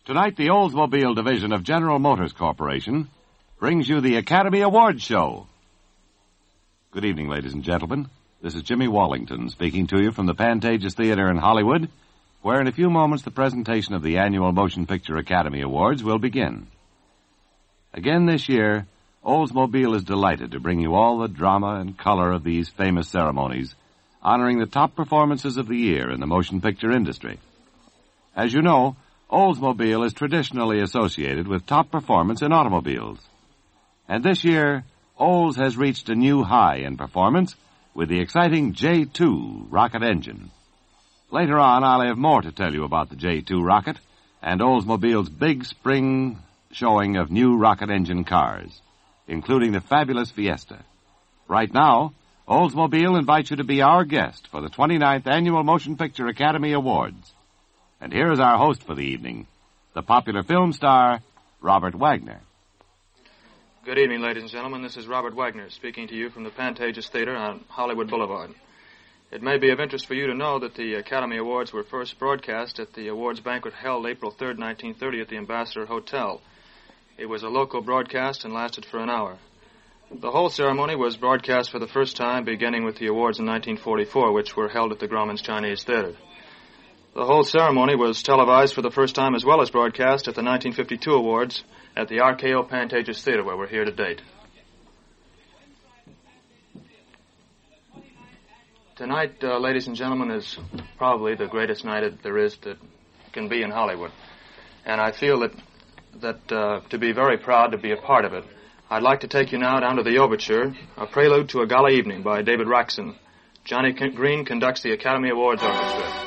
Tonight, the Oldsmobile division of General Motors Corporation brings you the Academy Awards Show. Good evening, ladies and gentlemen. This is Jimmy Wallington speaking to you from the Pantages Theater in Hollywood, where in a few moments the presentation of the annual Motion Picture Academy Awards will begin. Again this year, Oldsmobile is delighted to bring you all the drama and color of these famous ceremonies, honoring the top performances of the year in the motion picture industry. As you know, Oldsmobile is traditionally associated with top performance in automobiles. And this year, Olds has reached a new high in performance with the exciting J2 rocket engine. Later on, I'll have more to tell you about the J2 rocket and Oldsmobile's big spring showing of new rocket engine cars, including the fabulous Fiesta. Right now, Oldsmobile invites you to be our guest for the 29th Annual Motion Picture Academy Awards. And here is our host for the evening, the popular film star, Robert Wagner. Good evening, ladies and gentlemen. This is Robert Wagner speaking to you from the Pantages Theater on Hollywood Boulevard. It may be of interest for you to know that the Academy Awards were first broadcast at the awards banquet held April 3rd, 1930 at the Ambassador Hotel. It was a local broadcast and lasted for an hour. The whole ceremony was broadcast for the first time, beginning with the awards in 1944, which were held at the Grauman's Chinese Theater. The whole ceremony was televised for the first time as well as broadcast at the 1952 awards at the RKO Pantages Theater, where we're here to date. Tonight, ladies and gentlemen, is probably the greatest night there is that can be in Hollywood. And I feel that to be very proud to be a part of it. I'd like to take you now down to the overture, a prelude to a gala evening by David Raksin. Johnny Green conducts the Academy Awards Orchestra.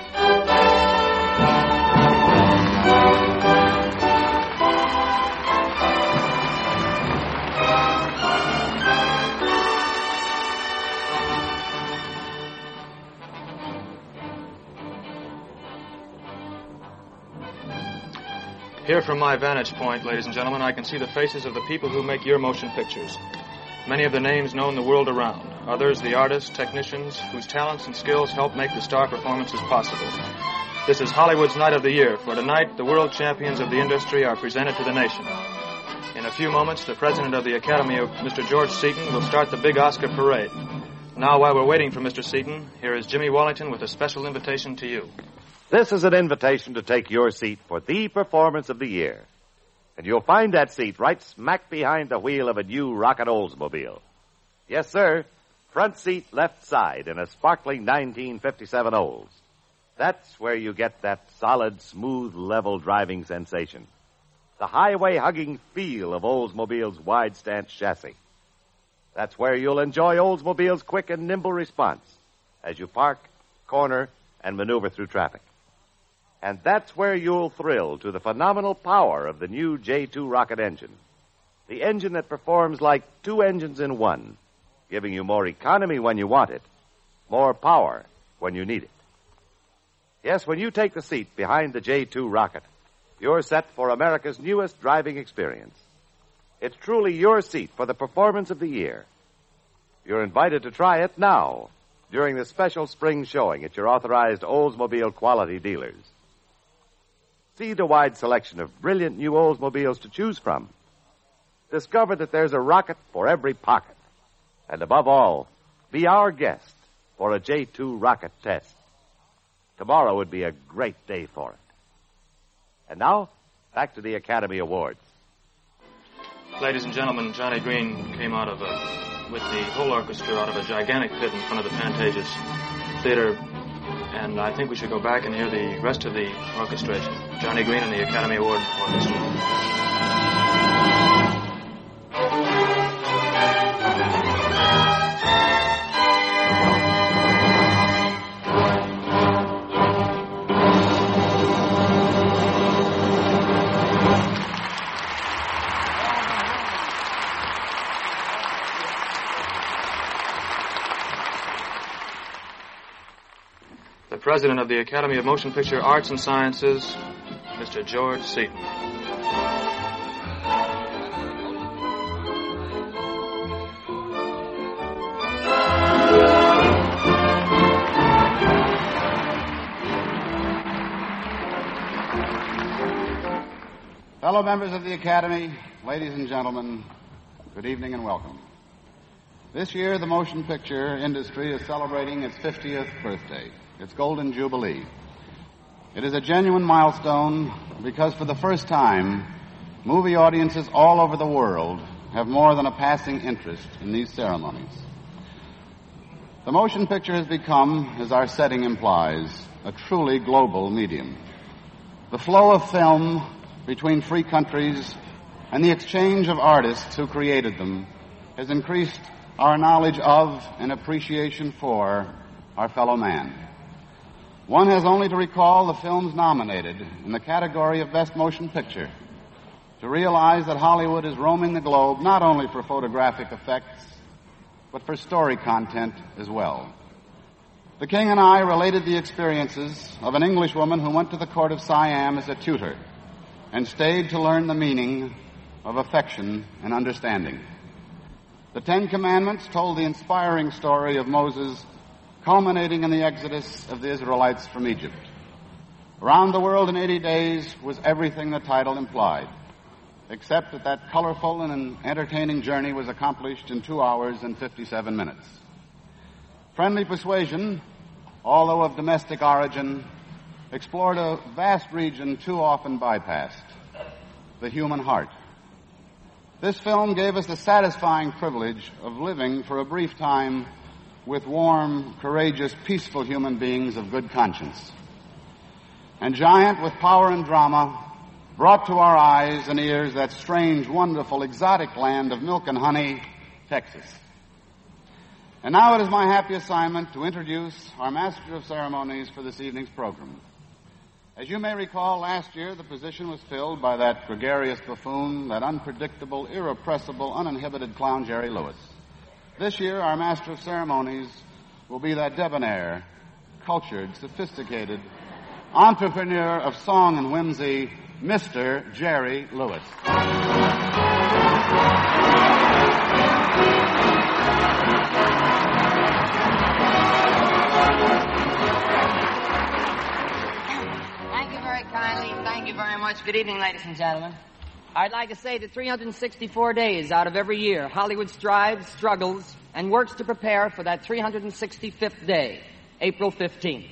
Here from my vantage point, ladies and gentlemen, I can see the faces of the people who make your motion pictures. Many of the names known the world around. Others, the artists, technicians, whose talents and skills help make the star performances possible. This is Hollywood's Night of the Year, for tonight the world champions of the industry are presented to the nation. In a few moments, the president of the Academy, Mr. George Seaton, will start the big Oscar parade. Now, while we're waiting for Mr. Seaton, here is Jimmy Wallington with a special invitation to you. This is an invitation to take your seat for the performance of the year. And you'll find that seat right smack behind the wheel of a new rocket Oldsmobile. Yes, sir, front seat left side in a sparkling 1957 Olds. That's where you get that solid, smooth, level driving sensation. The highway-hugging feel of Oldsmobile's wide-stance chassis. That's where you'll enjoy Oldsmobile's quick and nimble response as you park, corner, and maneuver through traffic. And that's where you'll thrill to the phenomenal power of the new J2 rocket engine. The engine that performs like two engines in one, giving you more economy when you want it, more power when you need it. Yes, when you take the seat behind the J2 rocket, you're set for America's newest driving experience. It's truly your seat for the performance of the year. You're invited to try it now during the special spring showing at your authorized Oldsmobile quality dealers. See the wide selection of brilliant new Oldsmobiles to choose from. Discover that there's a rocket for every pocket. And above all, be our guest for a J2 rocket test. Tomorrow would be a great day for it. And now, back to the Academy Awards. Ladies and gentlemen, Johnny Green came with the whole orchestra out of a gigantic pit in front of the Pantages Theater. And I think we should go back and hear the rest of the orchestration. Johnny Green and the Academy Award Orchestra. The President of the Academy of Motion Picture Arts and Sciences, Mr. George Seaton. Fellow members of the Academy, ladies and gentlemen, good evening and welcome. This year, the motion picture industry is celebrating its 50th birthday, its golden jubilee. It is a genuine milestone because for the first time, movie audiences all over the world have more than a passing interest in these ceremonies. The motion picture has become, as our setting implies, a truly global medium. The flow of film between free countries and the exchange of artists who created them has increased our knowledge of and appreciation for our fellow man. One has only to recall the films nominated in the category of Best Motion Picture to realize that Hollywood is roaming the globe not only for photographic effects, but for story content as well. The King and I related the experiences of an Englishwoman who went to the court of Siam as a tutor and stayed to learn the meaning of affection and understanding. The Ten Commandments told the inspiring story of Moses culminating in the exodus of the Israelites from Egypt. Around the World in 80 Days was everything the title implied, except that that colorful and entertaining journey was accomplished in 2 hours and 57 minutes. Friendly Persuasion, although of domestic origin, explored a vast region too often bypassed, the human heart. This film gave us the satisfying privilege of living for a brief time with warm, courageous, peaceful human beings of good conscience. And Giant, with power and drama, brought to our eyes and ears that strange, wonderful, exotic land of milk and honey, Texas. And now it is my happy assignment to introduce our Master of Ceremonies for this evening's program. As you may recall, last year the position was filled by that gregarious buffoon, that unpredictable, irrepressible, uninhibited clown, Jerry Lewis. This year, our Master of Ceremonies will be that debonair, cultured, sophisticated entrepreneur of song and whimsy, Mr. Jerry Lewis. Thank you very much. Good evening, ladies and gentlemen. I'd like to say that 364 days out of every year, Hollywood strives, struggles, and works to prepare for that 365th day, April 15th.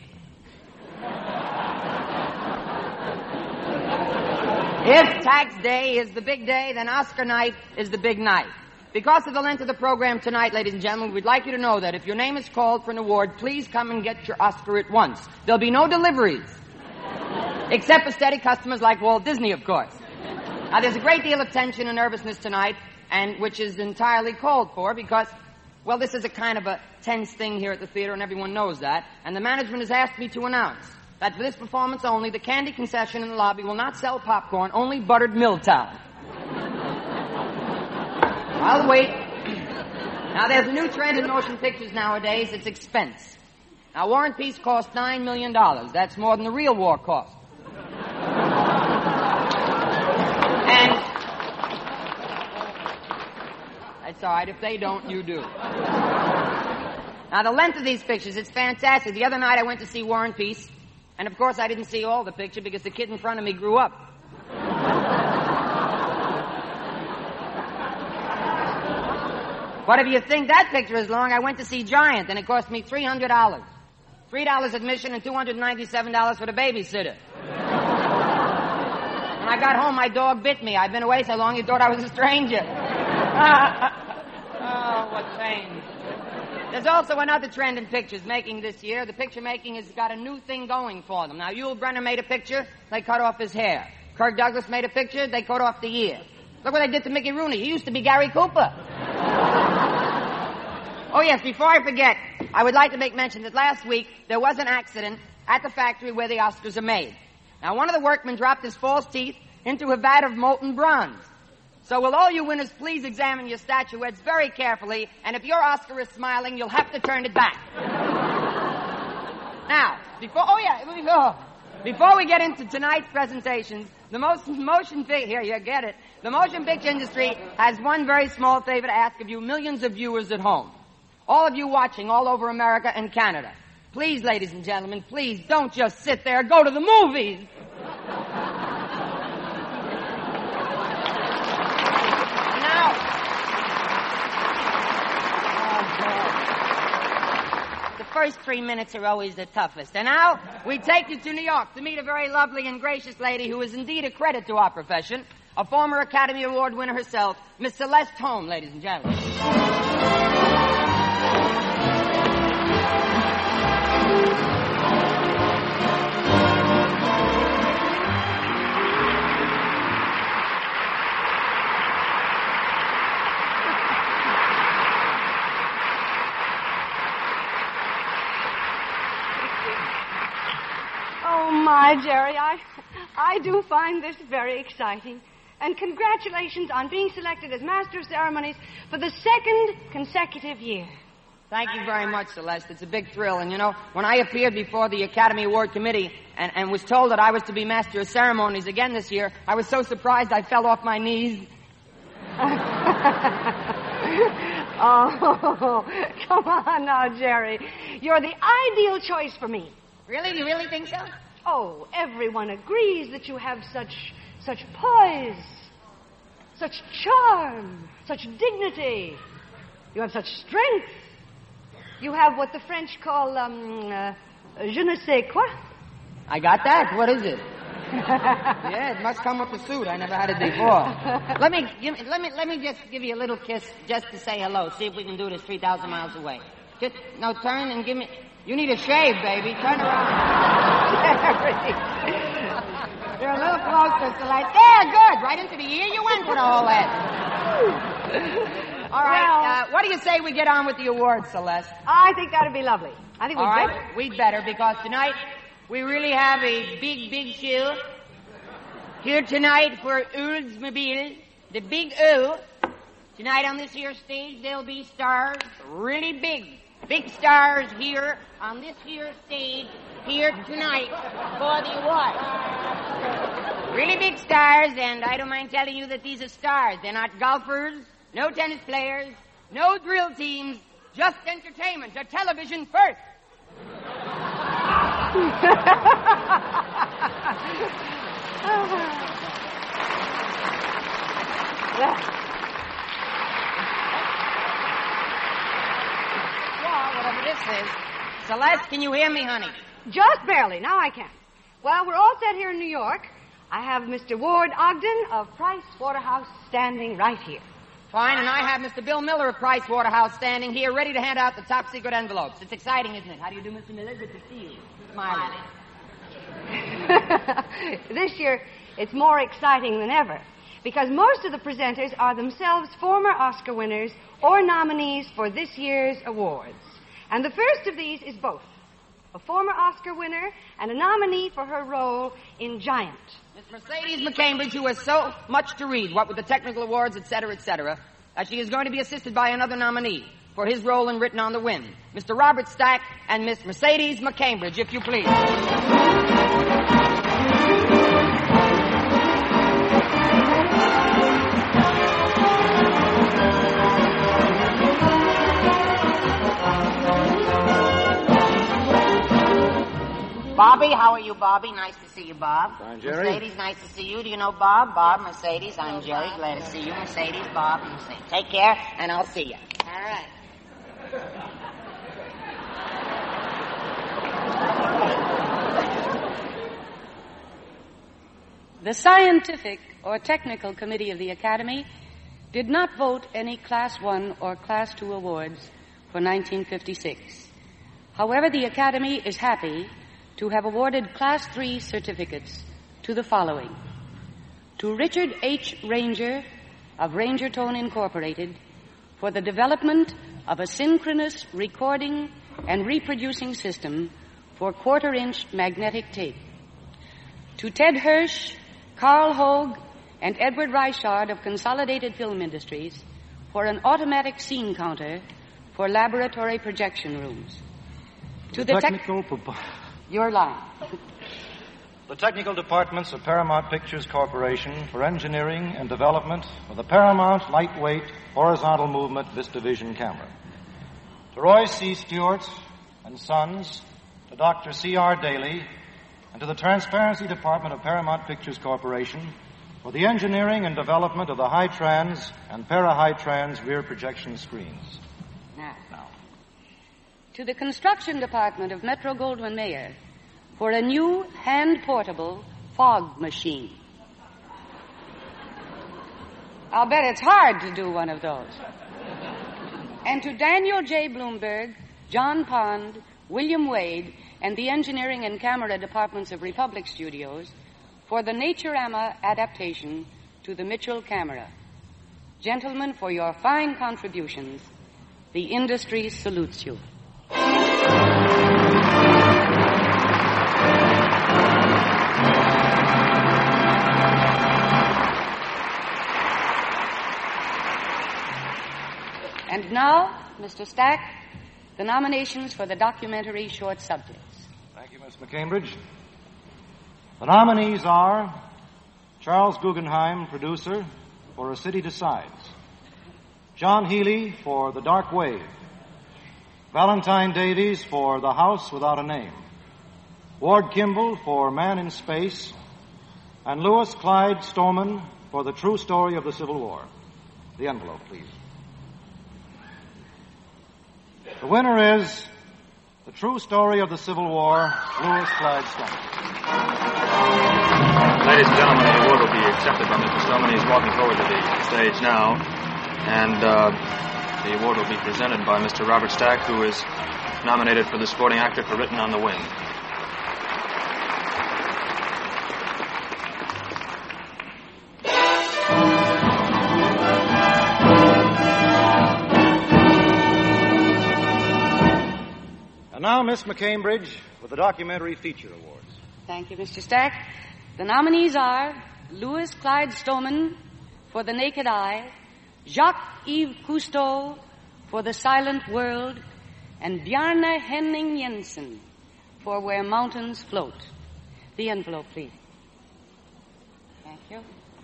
If Tax Day is the big day, then Oscar night is the big night. Because of the length of the program tonight, ladies and gentlemen, we'd like you to know that if your name is called for an award, please come and get your Oscar at once. There'll be no deliveries. Except for steady customers like Walt Disney, of course. Now, there's a great deal of tension and nervousness tonight, and which is entirely called for because, well, this is a kind of a tense thing here at the theater, and everyone knows that. And the management has asked me to announce that for this performance only, the candy concession in the lobby will not sell popcorn, only buttered Milltown. I'll wait. Now, there's a new trend in motion pictures nowadays. It's expense. Now, War and Peace cost $9 million. That's more than the real war cost. And that's all right. If they don't, you do. Now, the length of these pictures, it's fantastic. The other night I went to see War and Peace, and of course I didn't see all the picture because the kid in front of me grew up. But if you think that picture is long, I went to see Giant, and it cost me $300. $3 admission and $297 for the babysitter. When I got home, my dog bit me. I've been away so long, he thought I was a stranger. Oh, what pain. There's also another trend in pictures making this year. The picture making has got a new thing going for them. Now, Yul Brynner made a picture, they cut off his hair. Kirk Douglas made a picture, they cut off the ear. Look what they did to Mickey Rooney. He used to be Gary Cooper. Oh, yes, before I forget, I would like to make mention that last week there was an accident at the factory where the Oscars are made. Now, one of the workmen dropped his false teeth into a vat of molten bronze. So will all you winners please examine your statuettes very carefully, and if your Oscar is smiling, you'll have to turn it back. Now, before we get into tonight's presentations, the motion picture industry has one very small favor to ask of you, millions of viewers at home. All of you watching all over America and Canada. Please, ladies and gentlemen, please don't just sit there. Go to the movies. first 3 minutes are always the toughest. And now, we take you to New York to meet a very lovely and gracious lady who is indeed a credit to our profession, a former Academy Award winner herself, Miss Celeste Holm, ladies and gentlemen. Oh, my, Jerry, I do find this very exciting. And congratulations on being selected as Master of Ceremonies for the second consecutive year. Thank you very much, Celeste. It's a big thrill. And, you know, when I appeared before the Academy Award Committee and was told that I was to be Master of Ceremonies again this year, I was so surprised I fell off my knees. Oh, come on now, Jerry. You're the ideal choice for me. Really? You really think so? Oh, everyone agrees that you have such poise, such charm, such dignity. You have such strength. You have what the French call, je ne sais quoi. I got that. What is it? Yeah, it must come with the suit. I never had it before. Let me just give you a little kiss just to say hello. See if we can do this 3,000 miles away. Just, no, turn and give me... You need a shave, baby. Turn around. You're a little closer, Celeste. There, good. Right into the ear you went with all that. All right, what do you say we get on with the awards, Celeste? I think that'd be lovely. I think we'd better. All right, we'd better, because tonight we really have a big show. Here tonight for Oldsmobile, the Big O. Tonight on this here stage, there'll be stars, really big stars here on this here stage here tonight for the awards. Really big stars, and I don't mind telling you that these are stars. They're not golfers, no tennis players, no drill teams, just entertainment, a television first. Whatever this is. Celeste, can you hear me, honey? Just barely. Now I can. Well, we're all set here in New York. I have Mr. Ward Ogden of Price Waterhouse standing right here. Fine, and I have Mr. Bill Miller of Price Waterhouse standing here, ready to hand out the top secret envelopes. It's exciting, isn't it? How do you do, Mr. Miller? Good to see you. Smiling. This year, it's more exciting than ever, because most of the presenters are themselves former Oscar winners or nominees for this year's awards. And the first of these is both a former Oscar winner and a nominee for her role in Giant. Miss Mercedes McCambridge, who has so much to read, what with the technical awards, etc., she is going to be assisted by another nominee for his role in Written on the Wind, Mr. Robert Stack and Miss Mercedes McCambridge, if you please. Bobby, how are you, Bobby? Nice to see you, Bob. Fine, Jerry. Mercedes, nice to see you. Do you know Bob? Bob, Mercedes, I'm Jerry. Glad to see you. Mercedes, Bob, Mercedes. Take care, and I'll see you. All right. The Scientific or Technical Committee of the Academy did not vote any Class 1 or Class 2 awards for 1956. However, the Academy is happy to have awarded Class 3 certificates to the following. To Richard H. Ranger of Ranger Tone Incorporated for the development of a synchronous recording and reproducing system for quarter-inch magnetic tape. To Ted Hirsch, Carl Hogue, and Edward Reichard of Consolidated Film Industries for an automatic scene counter for laboratory projection rooms. To the Your line. The technical departments of Paramount Pictures Corporation for engineering and development of the Paramount Lightweight Horizontal Movement VistaVision camera. To Roy C. Stewart and Sons, to Dr. C.R. Daly, and to the Transparency Department of Paramount Pictures Corporation for the engineering and development of the high-trans and para-high-trans rear projection screens. Now. to the construction department of Metro-Goldwyn-Mayer for a new hand-portable fog machine. I'll bet it's hard to do one of those. And to Daniel J. Bloomberg, John Pond, William Wade, and the engineering and camera departments of Republic Studios for the Naturama adaptation to the Mitchell camera. Gentlemen, for your fine contributions, the industry salutes you. And now, Mr. Stack, the nominations for the documentary short subjects. Thank you, Miss McCambridge. The nominees are Charles Guggenheim, producer, for A City Decides; John Healy for The Dark Wave; Valentine Davies for The House Without a Name; Ward Kimball for Man in Space; and Louis Clyde Stoneman for The True Story of the Civil War. The envelope, please. The winner is The True Story of the Civil War, Louis Clyde Stoneman. Ladies and gentlemen, the award will be accepted by Mr. Stoneman. He's walking forward to the stage now. And the award will be presented by Mr. Robert Stack, who is nominated for the supporting actor for Written on the Wind. And now, Miss McCambridge, with the Documentary Feature Awards. Thank you, Mr. Stack. The nominees are Louis Clyde Stoneman for The Naked Eye, Jacques-Yves Cousteau for The Silent World, and Bjarne Henning Jensen for Where Mountains Float. The envelope, please. Thank you.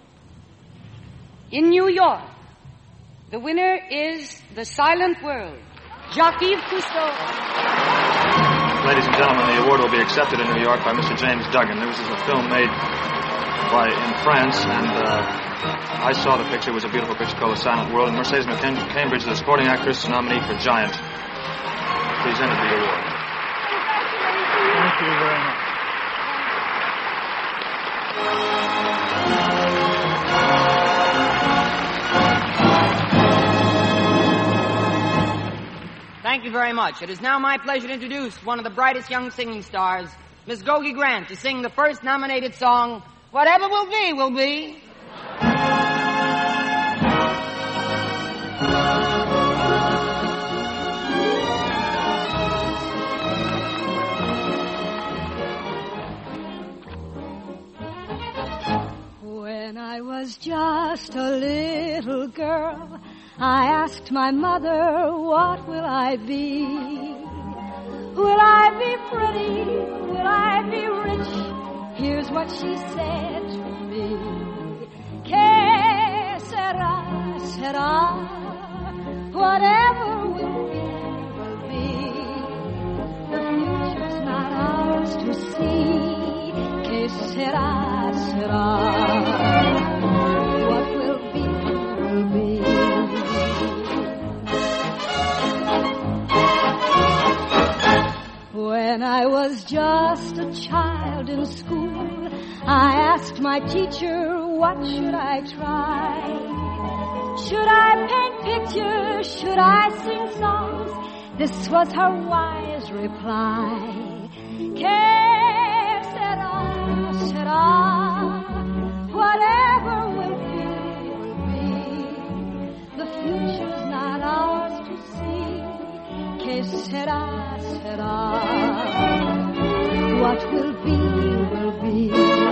In New York, the winner is The Silent World, Jacques-Yves Cousteau. Ladies and gentlemen, the award will be accepted in New York by Mr. James Duggan. This is a film made in France, and I saw the picture. It was a beautiful picture called The Silent World, and Mercedes McCambridge, the supporting actress nominee for Giant, presented the award. Thank you very much. Thank you very much. It is now my pleasure to introduce one of the brightest young singing stars, Miss Gogi Grant, to sing the first nominated song, Whatever Will Be, Will Be. When I was just a little girl, I asked my mother, what will I be? Will I be pretty? Will I be rich? Here's what she said to me. Que sera, sera. Whatever will be. The future's not ours to see. Que sera, sera. What will be, will be. When I was just a child in school, I asked my teacher, what should I try? Should I paint pictures? Should I sing songs? This was her wise reply. Que sera, sera. Whatever will be. The future's not ours to see. Que sera, sera. What will be, will be.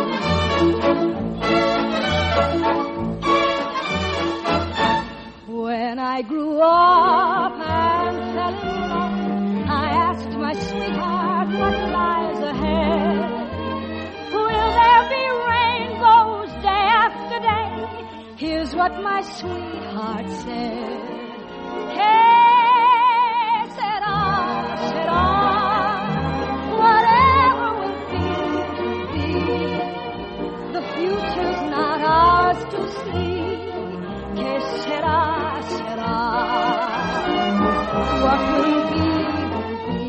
When I grew up and fell in love, I asked my sweetheart what lies ahead. Will there be rainbows day after day? Here's what my sweetheart said. Que sera, sera. Whatever will be. The future's not ours to see. Que sera, sera. What will be, will be.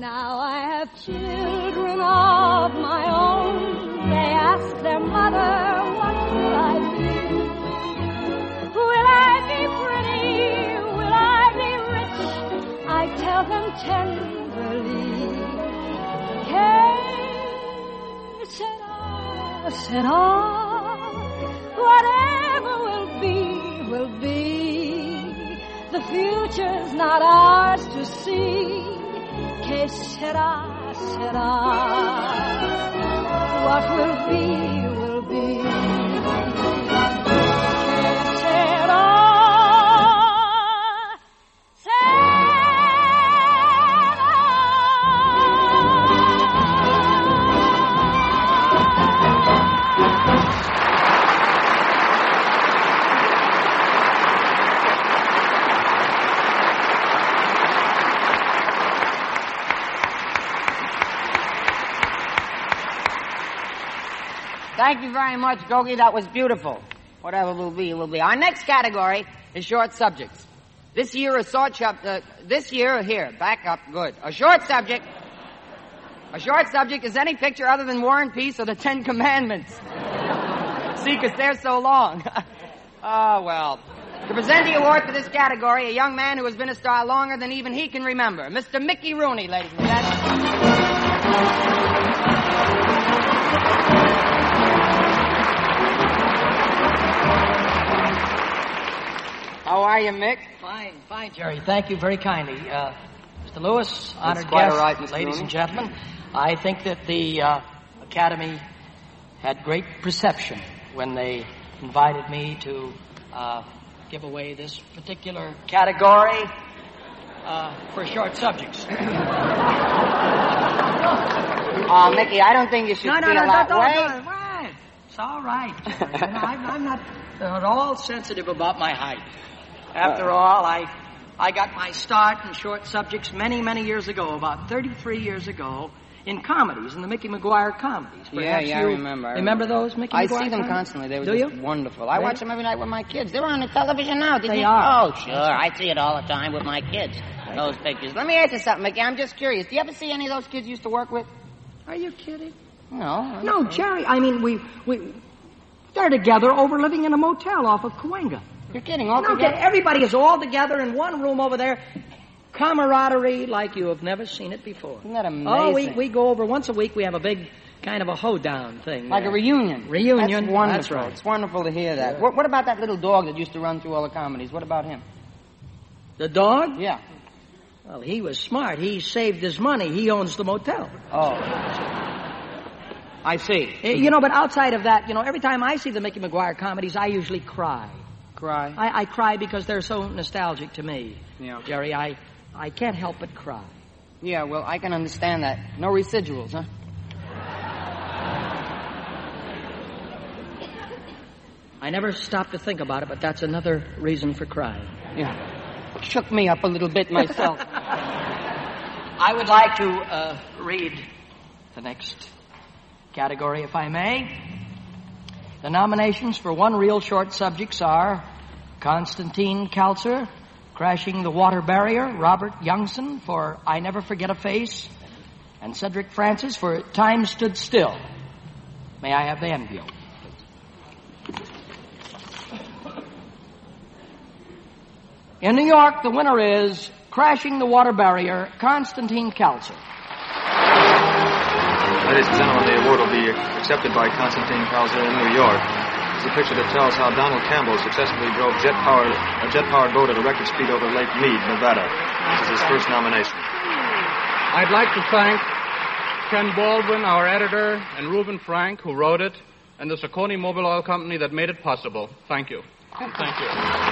Now I have children of my own. They ask their mother, what will I be? Will I be pretty? Will I be rich? I tell them tenderly. Que sera, whatever will be, will be. The future's not ours to see. Que sera, what will be, will be. Que sera, Thank you very much, Gogi. That was beautiful. Whatever will be, will be. Our next category is short subjects. This year, back up, good. A short subject is any picture other than War and Peace or the Ten Commandments. See, because they're so long. Oh, well. To present the award for this category, a young man who has been a star longer than even he can remember. Mr. Mickey Rooney, ladies and gentlemen. How are you, Mick? Fine, Jerry. Thank you very kindly. Mr. Lewis, honored guests, ladies and gentlemen, I think that the Academy had great perception when they invited me to give away this particular category for short subjects. Oh, Mickey, I don't think you should feel that way. Right. It's all right, Jerry. I'm not at all sensitive about my height. After all, I got my start in short subjects many, many years ago, about 33 years ago, in comedies, in the Mickey Maguire comedies. Perhaps I remember. Remember those Mickey Maguire I see them comedies? constantly. They were Do just you? wonderful. I watch them every night with my kids. They're on the television now. They are. Oh, sure. I see it all the time with my kids. Those pictures. Let me ask you something, Mickey. I'm just curious. Do you ever see any of those kids you used to work with? Are you kidding? No. No, Jerry. I mean, they're together over living in a motel off of Cahuenga. You're kidding. All No, together? everybody is all together in one room over there. Camaraderie like you have never seen it before. Isn't that amazing? Oh, we go over once a week. We have a big kind of a hoedown thing. Like a reunion. Reunion. That's wonderful. That's right. It's wonderful to hear that. What about that little dog that used to run through all the comedies? What about him? The dog? Yeah. Well, he was smart. He saved his money. He owns the motel. Oh. I see. But outside of that, every time I see the Mickey Maguire comedies, I usually cry. Cry? I cry because they're so nostalgic to me. Yeah. Jerry, I can't help but cry. Yeah, well, I can understand that. No residuals, huh? I never stopped to think about it, but that's another reason for crying. Yeah. Shook me up a little bit myself. I would like to read the next category, if I may. The nominations for one real short subjects are Constantine Kaltzer, Crashing the Water Barrier, Robert Youngson for I Never Forget a Face, and Cedric Francis for Time Stood Still. May I have the envelope? In New York, the winner is Crashing the Water Barrier, Constantine Kaltzer. Ladies and gentlemen, the award will be accepted by Constantine Kaltzer in New York. It's a picture that tells how Donald Campbell successfully drove a jet-powered boat at a record speed over Lake Mead, Nevada. This is his first nomination. I'd like to thank Ken Baldwin, our editor, and Reuben Frank, who wrote it, and the Saucony Mobil Oil Company that made it possible. Thank you. Thank you.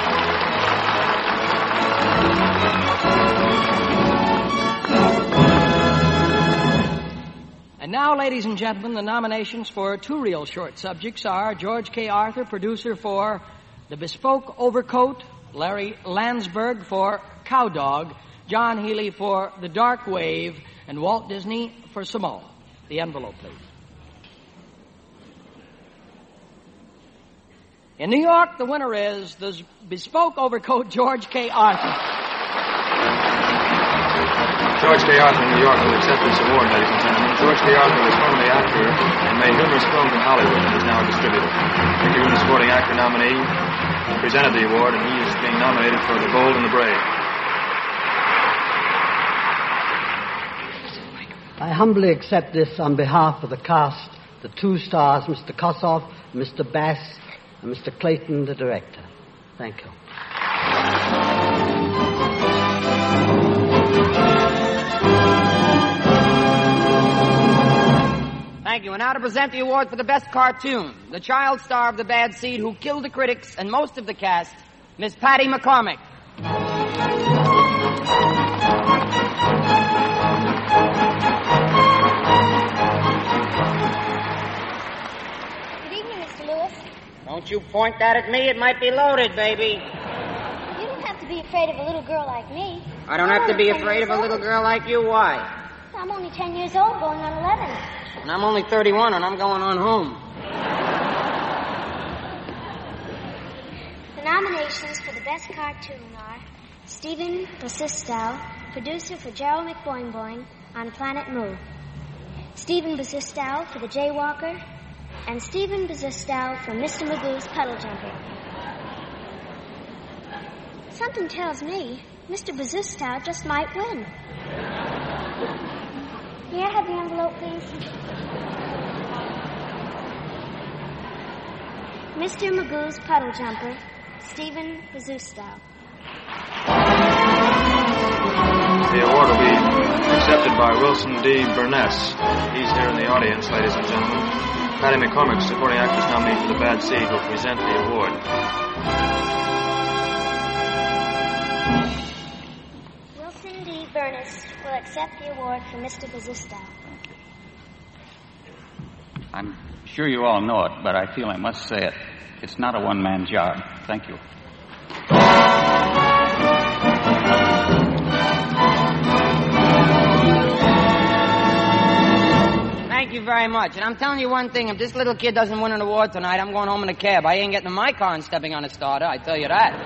And now, ladies and gentlemen, the nominations for two real short subjects are George K. Arthur, producer for The Bespoke Overcoat, Larry Landsberg for Cowdog, John Healy for The Dark Wave, and Walt Disney for Samoa. The envelope, please. In New York, the winner is The Bespoke Overcoat, George K. Arthur. The George K. Arthur in New York will accept this award, ladies and gentlemen. George K. Arthur was formerly actor and made numerous films in Hollywood and is now a distributor. Mickey Rooney, supporting actor nominee, presented the award, and he is being nominated for The Bold and the Brave. I humbly accept this on behalf of the cast, the two stars, Mr. Kossoff, Mr. Bass, and Mr. Clayton, the director. Thank you. Thank you. And now to present the award for the best cartoon, the child star of The Bad Seed who killed the critics and most of the cast, Miss Patty McCormick. Good evening, Mr. Lewis. Don't you point that at me. It might be loaded, baby. You don't have to be afraid of a little girl like me. I don't have to be afraid of a little girl like you. Why? I'm only 10 years old, going on 11. And I'm only 31, and I'm going on home. The nominations for the best cartoon are Stephen Basistow, producer for Gerald McBoing on Planet Moo. Stephen Basistow for The Jaywalker, and Stephen Basistow for Mr. Magoo's Puddle Jumper. Something tells me Mr. Basistow just might win. May I have the envelope, please? Mr. Magoo's Puddle Jumper, Stephen Basistow. The award will be accepted by Wilson D. Burness. He's here in the audience, ladies and gentlemen. Patty McCormick, supporting actress nominee for The Bad Seed, will present the award. Wilson D. Burness will accept the award for Mr. Basistow. I'm sure you all know it, but I feel I must say it. It's not a one-man job. Thank you. Thank you very much. And I'm telling you one thing, if this little kid doesn't win an award tonight, I'm going home in a cab. I ain't getting in my car and stepping on a starter, I tell you that.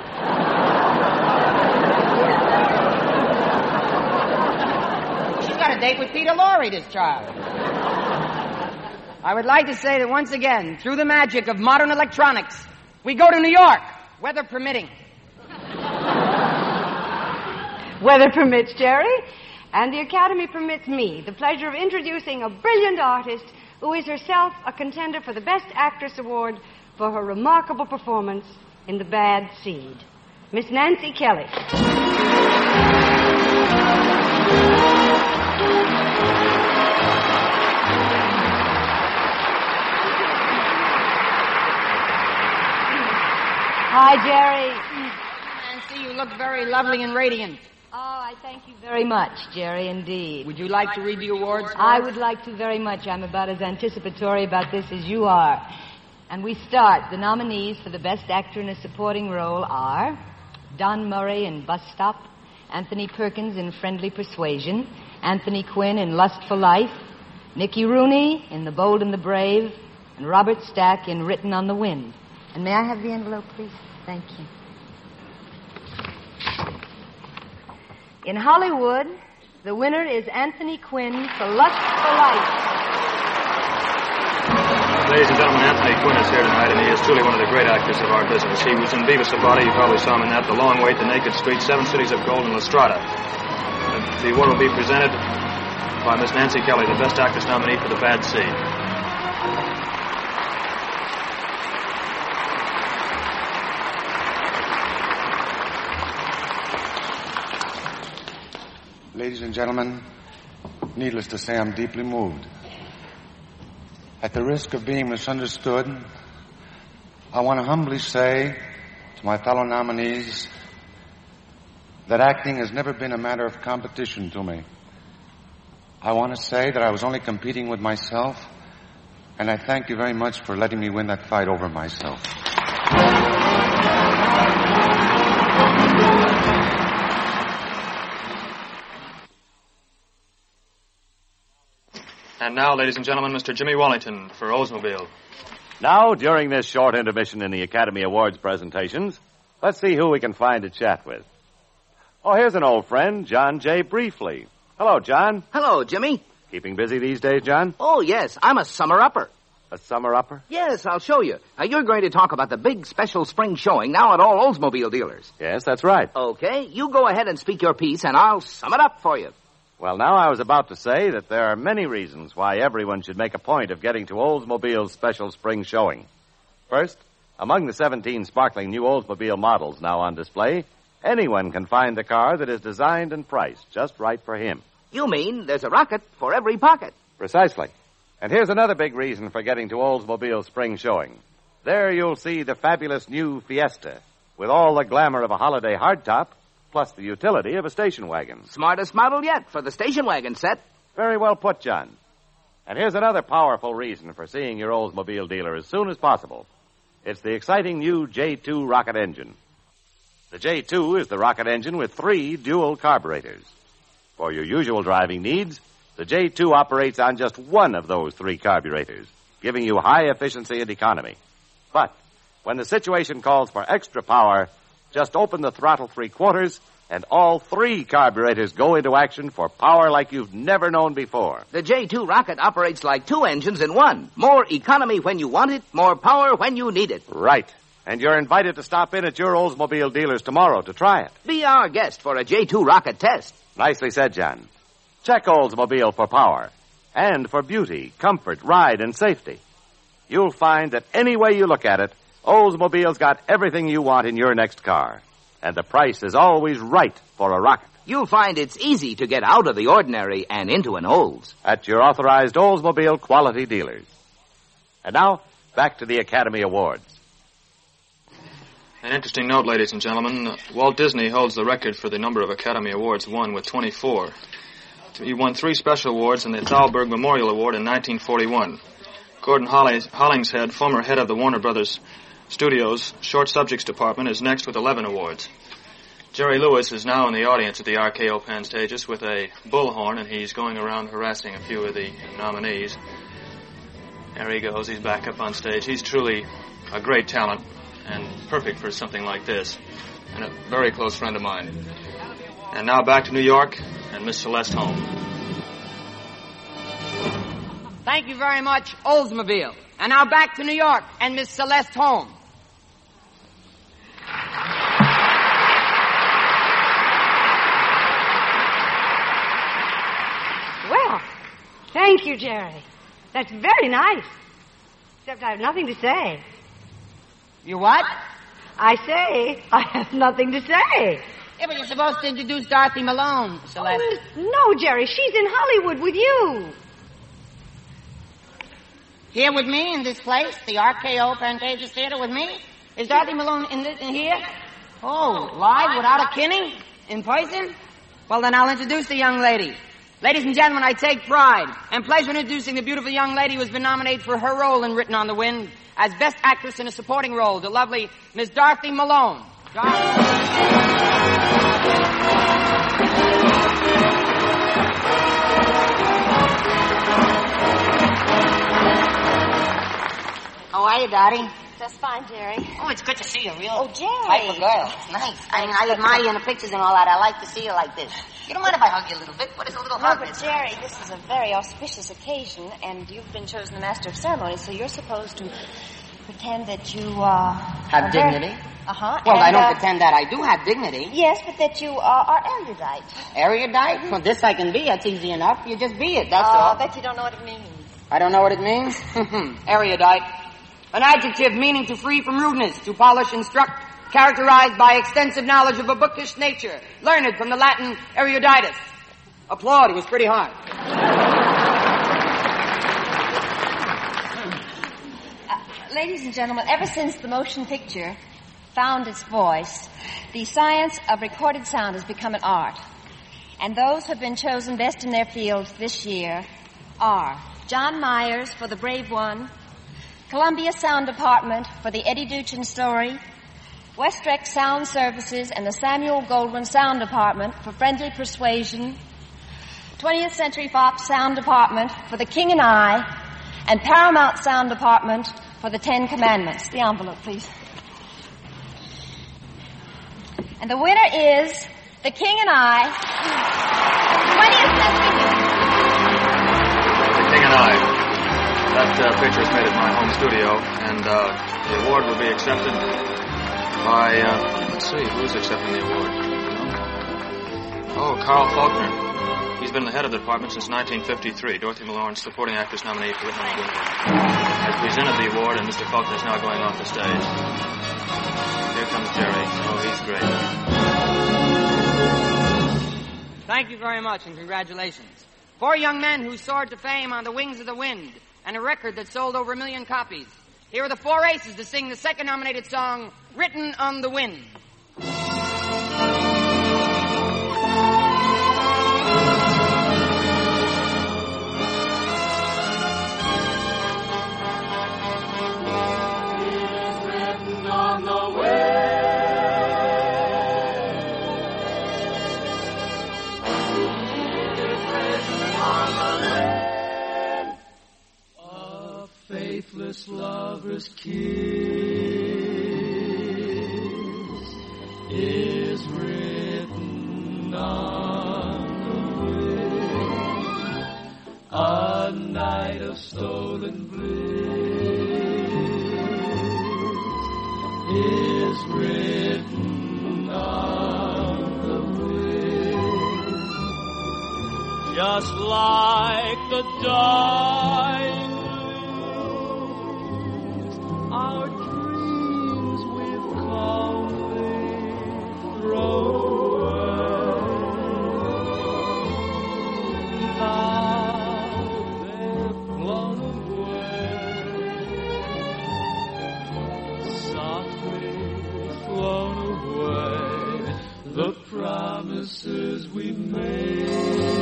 She's got a date with Peter Lorre, this child. I would like to say that once again, through the magic of modern electronics, we go to New York, weather permitting. Weather permits, Jerry. And the Academy permits me the pleasure of introducing a brilliant artist who is herself a contender for the Best Actress Award for her remarkable performance in The Bad Seed. Miss Nancy Kelly. Hi, Jerry. Nancy, you look very lovely and radiant. Oh, I thank you very much, Jerry, indeed. Would you like to read the awards? I would like to very much. I'm about as anticipatory about this as you are. And we start. The nominees for the Best Actor in a Supporting Role are Don Murray in Bus Stop, Anthony Perkins in Friendly Persuasion, Anthony Quinn in Lust for Life, Mickey Rooney in The Bold and the Brave, and Robert Stack in Written on the Wind. And may I have the envelope, please? Thank you. In Hollywood, the winner is Anthony Quinn for Lust for Life. Ladies and gentlemen, Anthony Quinn is here tonight, and he is truly one of the great actors of our business. He was in Beavis and Butthead. You probably saw him in that, The Long Wait, The Naked Street, Seven Cities of Gold, and La Strada. The award will be presented by Miss Nancy Kelly, the Best Actress nominee for The Bad Seed. Ladies and gentlemen, needless to say, I'm deeply moved. At the risk of being misunderstood, I want to humbly say to my fellow nominees that acting has never been a matter of competition to me. I want to say that I was only competing with myself, and I thank you very much for letting me win that fight over myself. And now, ladies and gentlemen, Mr. Jimmy Wallington for Oldsmobile. Now, during this short intermission in the Academy Awards presentations, let's see who we can find to chat with. Oh, here's an old friend, John J. Briefly. Hello, John. Hello, Jimmy. Keeping busy these days, John? Oh, yes. I'm a summer-upper. A summer-upper? Yes, I'll show you. You're going to talk about the big special spring showing now at all Oldsmobile dealers. Yes, that's right. Okay, you go ahead and speak your piece, and I'll sum it up for you. Well, now I was about to say that there are many reasons why everyone should make a point of getting to Oldsmobile's special spring showing. First, among the 17 sparkling new Oldsmobile models now on display, anyone can find the car that is designed and priced just right for him. You mean there's a rocket for every pocket? Precisely. And here's another big reason for getting to Oldsmobile's spring showing. There you'll see the fabulous new Fiesta, with all the glamour of a holiday hardtop, plus the utility of a station wagon. Smartest model yet for the station wagon set. Very well put, John. And here's another powerful reason for seeing your Oldsmobile dealer as soon as possible. It's the exciting new J2 rocket engine. The J2 is the rocket engine with 3 dual carburetors. For your usual driving needs, the J2 operates on just one of those 3 carburetors, giving you high efficiency and economy. But when the situation calls for extra power, just open the throttle 3/4, and all 3 carburetors go into action for power like you've never known before. The J2 rocket operates like 2 engines in one. More economy when you want it, more power when you need it. Right. And you're invited to stop in at your Oldsmobile dealers tomorrow to try it. Be our guest for a J2 rocket test. Nicely said, John. Check Oldsmobile for power and for beauty, comfort, ride, and safety. You'll find that any way you look at it, Oldsmobile's got everything you want in your next car. And the price is always right for a rocket. You'll find it's easy to get out of the ordinary and into an Olds. At your authorized Oldsmobile quality dealers. And now, back to the Academy Awards. An interesting note, ladies and gentlemen. Walt Disney holds the record for the number of Academy Awards won with 24. He won 3 special awards and the Thalberg Memorial Award in 1941. Gordon Hollingshead, former head of the Warner Brothers Studios Short Subjects Department, is next with 11 awards. Jerry Lewis is now in the audience at the RKO Pantages with a bullhorn, and he's going around harassing a few of the nominees. There he goes. He's back up on stage. He's truly a great talent and perfect for something like this, and a very close friend of mine. And now back to New York and Miss Celeste Holm. Thank you very much, Oldsmobile. And now back to New York and Miss Celeste Holm. Well, thank you, Jerry. That's very nice. Except I have nothing to say. You what? I say I have nothing to say. Yeah, but you're supposed to introduce Dorothy Malone, Celeste. No, Jerry, she's in Hollywood with you. Here with me in this place, the RKO Pantages Theater with me? Is Dorothy Malone in here? Oh, live without a Kinney? In person? Well, then I'll introduce the young lady. Ladies and gentlemen, I take pride and pleasure in introducing the beautiful young lady who has been nominated for her role in Written on the Wind as Best Actress in a Supporting Role, the lovely Miss Dorothy Malone. How are you, Dottie? Just fine, Jerry. Oh, it's good to see you, real Jerry. type of girl. It's nice. I mean, I admire you in the pictures and all that. I like to see you like this. You don't mind if I hug you a little bit? What is a little No, hug? but Jerry, this is a very auspicious occasion, and you've been chosen the Master of Ceremonies, so you're supposed to pretend that you, Have dignity? Uh-huh. Well, and, I don't pretend that I do have dignity. Yes, but that you are erudite. Erudite? Well, this I can be. That's easy enough. You just be it, that's all. I bet you don't know what it means. I don't know what it means? Erudite. An adjective meaning to free from rudeness, to polish, instruct, characterized by extensive knowledge of a bookish nature, learned from the Latin eruditus. Applaud, it was pretty hard. Ladies and gentlemen, ever since the motion picture found its voice, the science of recorded sound has become an art. And those who have been chosen best in their fields this year are John Myers for The Brave One, Columbia Sound Department for the Eddie Duchin Story, Westrex Sound Services and the Samuel Goldwyn Sound Department for Friendly Persuasion, 20th Century Fox Sound Department for The King and I, and Paramount Sound Department for The 10 Commandments. The envelope, please. And the winner is The King and I. The King and I. That picture is made at my home studio, and the award will be accepted by, let's see, who's accepting the award? Oh, Carl Faulkner. He's been the head of the department since 1953. Dorothy Lawrence, supporting actress nominee for the Henry Winkler, has presented the award, and Mr. Faulkner is now going off the stage. Here comes Jerry. Oh, he's great. Thank you very much, and congratulations. 4 young men who soared to fame on the wings of the wind, and a record that sold over 1 million copies. Here are the 4 aces to sing the second nominated song, Written on the Wind. Faithless lover's kiss is written on the wind. A night of stolen bliss is written on the wind. Just like the dying our dreams we've calmly thrown away. Now they've flown away, softly flown away, the promises we made.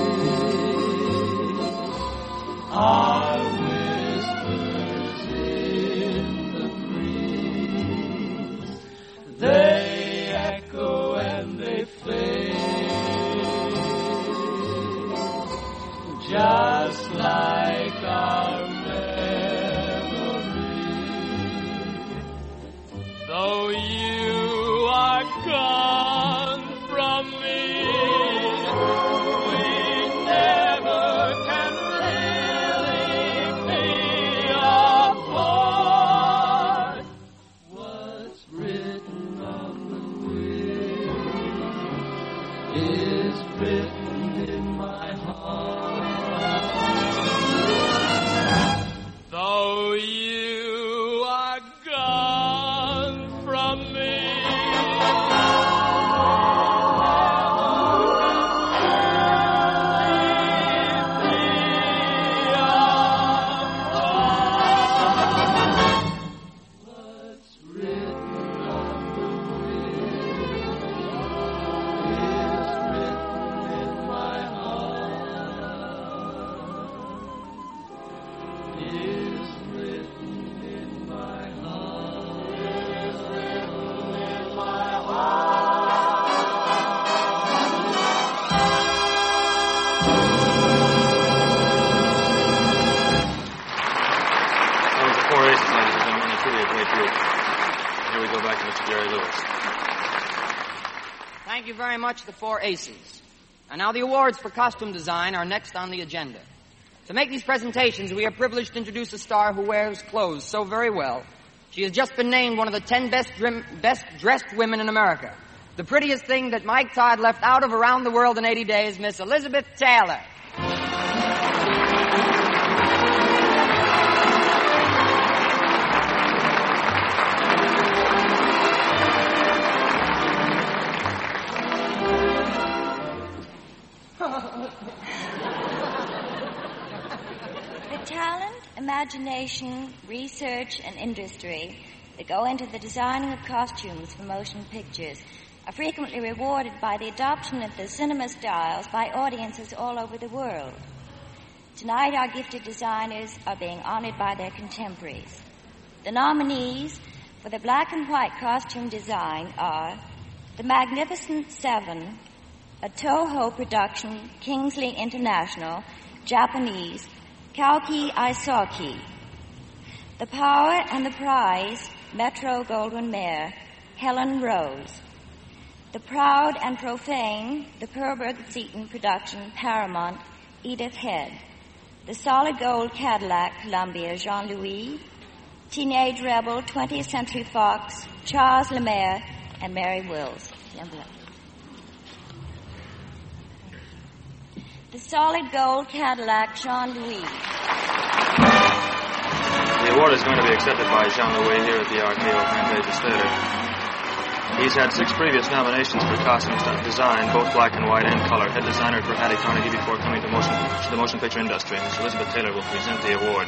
Our whispers in the breeze, they echo and they fade, just like our memory. Though you are gone from me, we never can really be apart. What's written on the wind is written in my heart. Though you are gone from me, Thank you very much, the 4 aces. And now the awards for costume design are next on the agenda. To make these presentations, we are privileged to introduce a star who wears clothes so very well. She has just been named one of the 10 best-dressed women in America. The prettiest thing that Mike Todd left out of Around the World in 80 Days, Miss Elizabeth Taylor. Imagination, research, and industry that go into the designing of costumes for motion pictures are frequently rewarded by the adoption of the cinema styles by audiences all over the world. Tonight, our gifted designers are being honored by their contemporaries. The nominees for the black and white costume design are The Magnificent Seven, a Toho production, Kingsley International, Japanese, Kauki Aisaki. The Power and the Prize, Metro Goldwyn Mayer, Helen Rose. The Proud and Profane, the Perberg-Seton production, Paramount, Edith Head. The Solid Gold Cadillac, Columbia, Jean-Louis. Teenage Rebel, 20th Century Fox, Charles Lemaire, and Mary Wills. The Solid Gold Cadillac, Jean-Louis. The award is going to be accepted by Jean-Louis here at the RKO Pantages Theater. He's had 6 previous nominations for costume design, both black and white and color. Head designer for Hattie Carnegie before coming to the motion picture industry. Miss Elizabeth Taylor will present the award.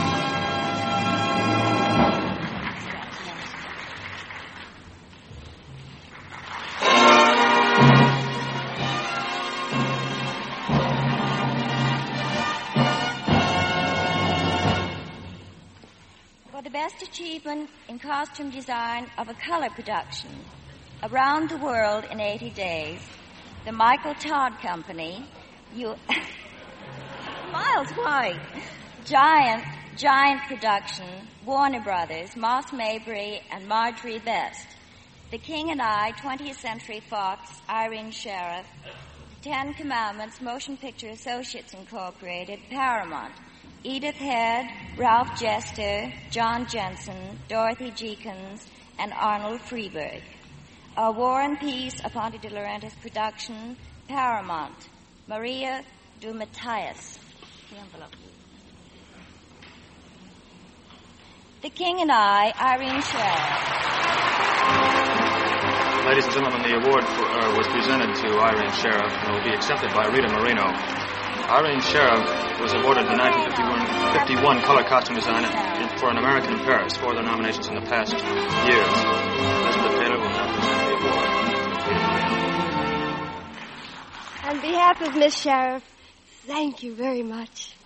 Best achievement in costume design of a color production around the world in 80 days, the Michael Todd Company, Miles White, Giant Production, Warner Brothers, Moss Mabry, and Marjorie Best, The King and I, 20th Century Fox, Irene Sheriff, The 10 Commandments, Motion Picture Associates Incorporated, Paramount, Edith Head, Ralph Jester, John Jensen, Dorothy Jenkins, and Arnold Freeberg. A War and Peace, a Ponte de Laurentiis production, Paramount, Maria du Matthias. The envelope. The King and I, Irene Sheriff. Ladies and gentlemen, the award was presented to Irene Sheriff and will be accepted by Rita Moreno. Irene Sheriff was awarded the 1951 color costume design for An American in Paris, 4 other nominations in the past years. Elizabeth Taylor will now present the award. On behalf of Miss Sheriff, thank you very much.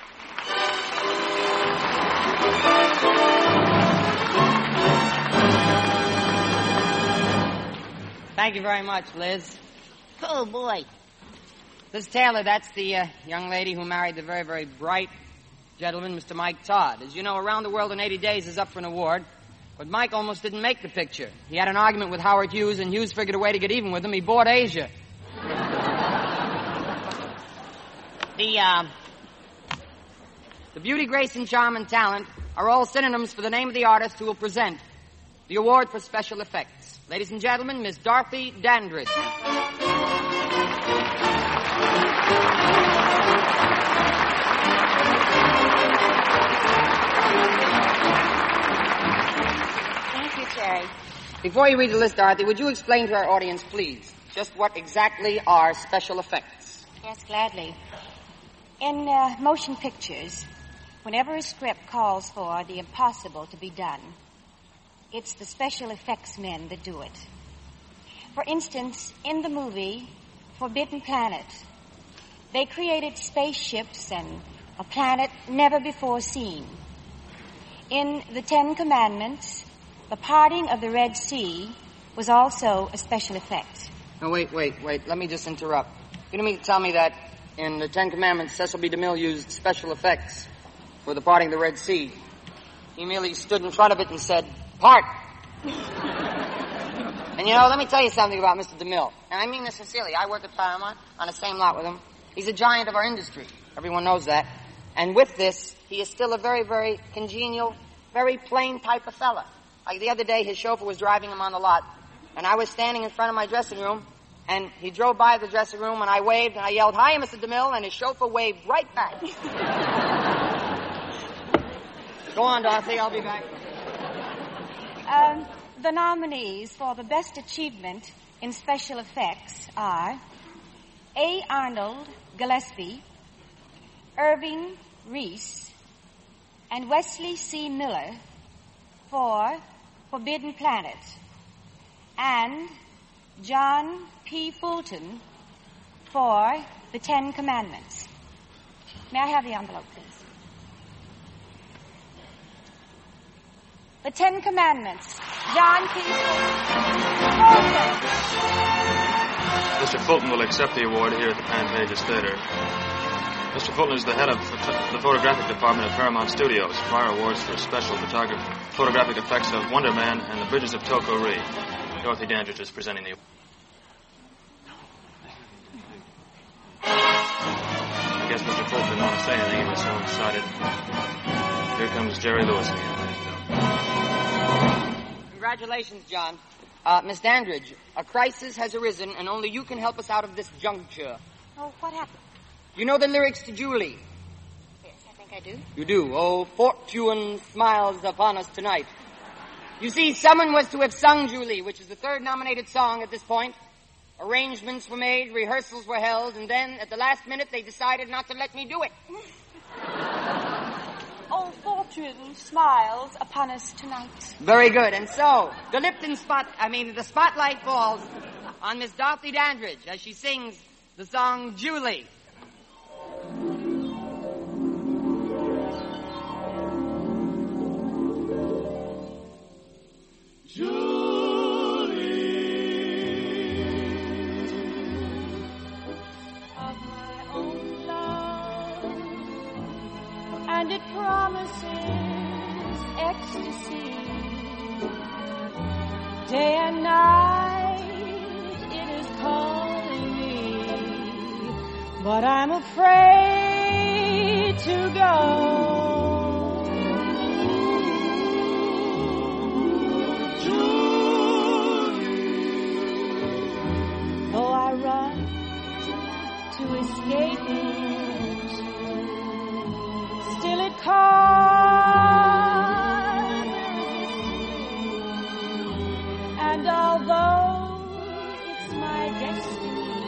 Thank you very much, Liz. Oh, boy. Liz Taylor, that's the young lady who married the very, very bright gentleman, Mr. Mike Todd. As you know, Around the World in 80 Days is up for an award, but Mike almost didn't make the picture. He had an argument with Howard Hughes, and Hughes figured a way to get even with him. He bought Asia. The beauty, grace, and charm and talent are all synonyms for the name of the artist who will present the award for special effects. Ladies and gentlemen, Miss Dorothy Dandridge. Thank you, Cherry. Before you read the list, Dorothy, would you explain to our audience, please, just what exactly are special effects? Yes, gladly. In motion pictures, whenever a script calls for the impossible to be done, it's the special effects men that do it. For instance, in the movie Forbidden Planet, they created spaceships and a planet never before seen. In the 10 Commandments, the parting of the Red Sea was also a special effect. No, wait. Let me just interrupt. You don't mean to tell me that in the 10 Commandments, Cecil B. DeMille used special effects for the parting of the Red Sea. He merely stood in front of it and said, "Part!" And you know, let me tell you something about Mr. DeMille. And I mean this sincerely. I work at Paramount on the same lot with him. He's a giant of our industry. Everyone knows that. And with this, he is still a very, very congenial, very plain type of fella. Like the other day, his chauffeur was driving him on the lot, and I was standing in front of my dressing room, and he drove by the dressing room, and I waved, and I yelled, "Hi, Mr. DeMille," and his chauffeur waved right back. Go on, Dorothy. I'll be back. The nominees for the best achievement in special effects are A. Arnold Gillespie, Irving Reese, and Wesley C. Miller for Forbidden Planet, and John P. Fulton for the 10 Commandments. May I have the envelope, please? The 10 Commandments. John P. Fulton. Mr. Fulton will accept the award here at the Pantages Theater. Mr. Fulton is the head of the photographic department at Paramount Studios. Prior awards for special photographic effects of Wonder Man and the Bridges of Toko-Ri. Dorothy Dandridge is presenting the award. I guess Mr. Polk didn't want to say anything. He was so excited. Here comes Jerry Lewis again, ladies and gentlemen. Congratulations, John. Miss Dandridge, a crisis has arisen, and only you can help us out of this juncture. Oh, what happened? You know the lyrics to Julie? Yes, I think I do. You do. Oh, fortune smiles upon us tonight. You see, someone was to have sung Julie, which is the third nominated song at this point. Arrangements were made, rehearsals were held, and then, at the last minute, they decided not to let me do it. Oh, fortune smiles upon us tonight. Very good. And so, the spotlight falls on Miss Dorothy Dandridge as she sings the song Julie. And it promises ecstasy. Day and night it is calling me, but I'm afraid to go. Julie. Though I run to escape it, still it calls, and although it's my destiny,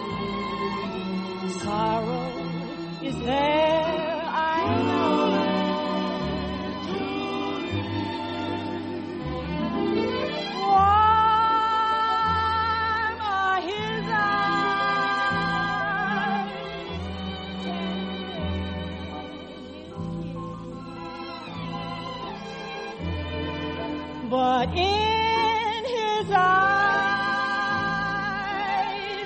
sorrow is there, I know. Warm are his eyes, but in his eyes,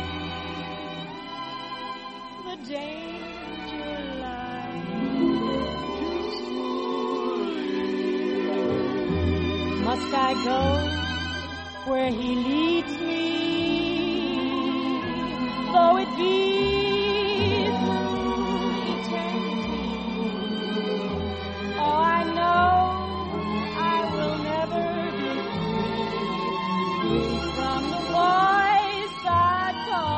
the danger lies. Must I go where he leads me, though it be through eternity? Oh, I know I will never be free from the voice that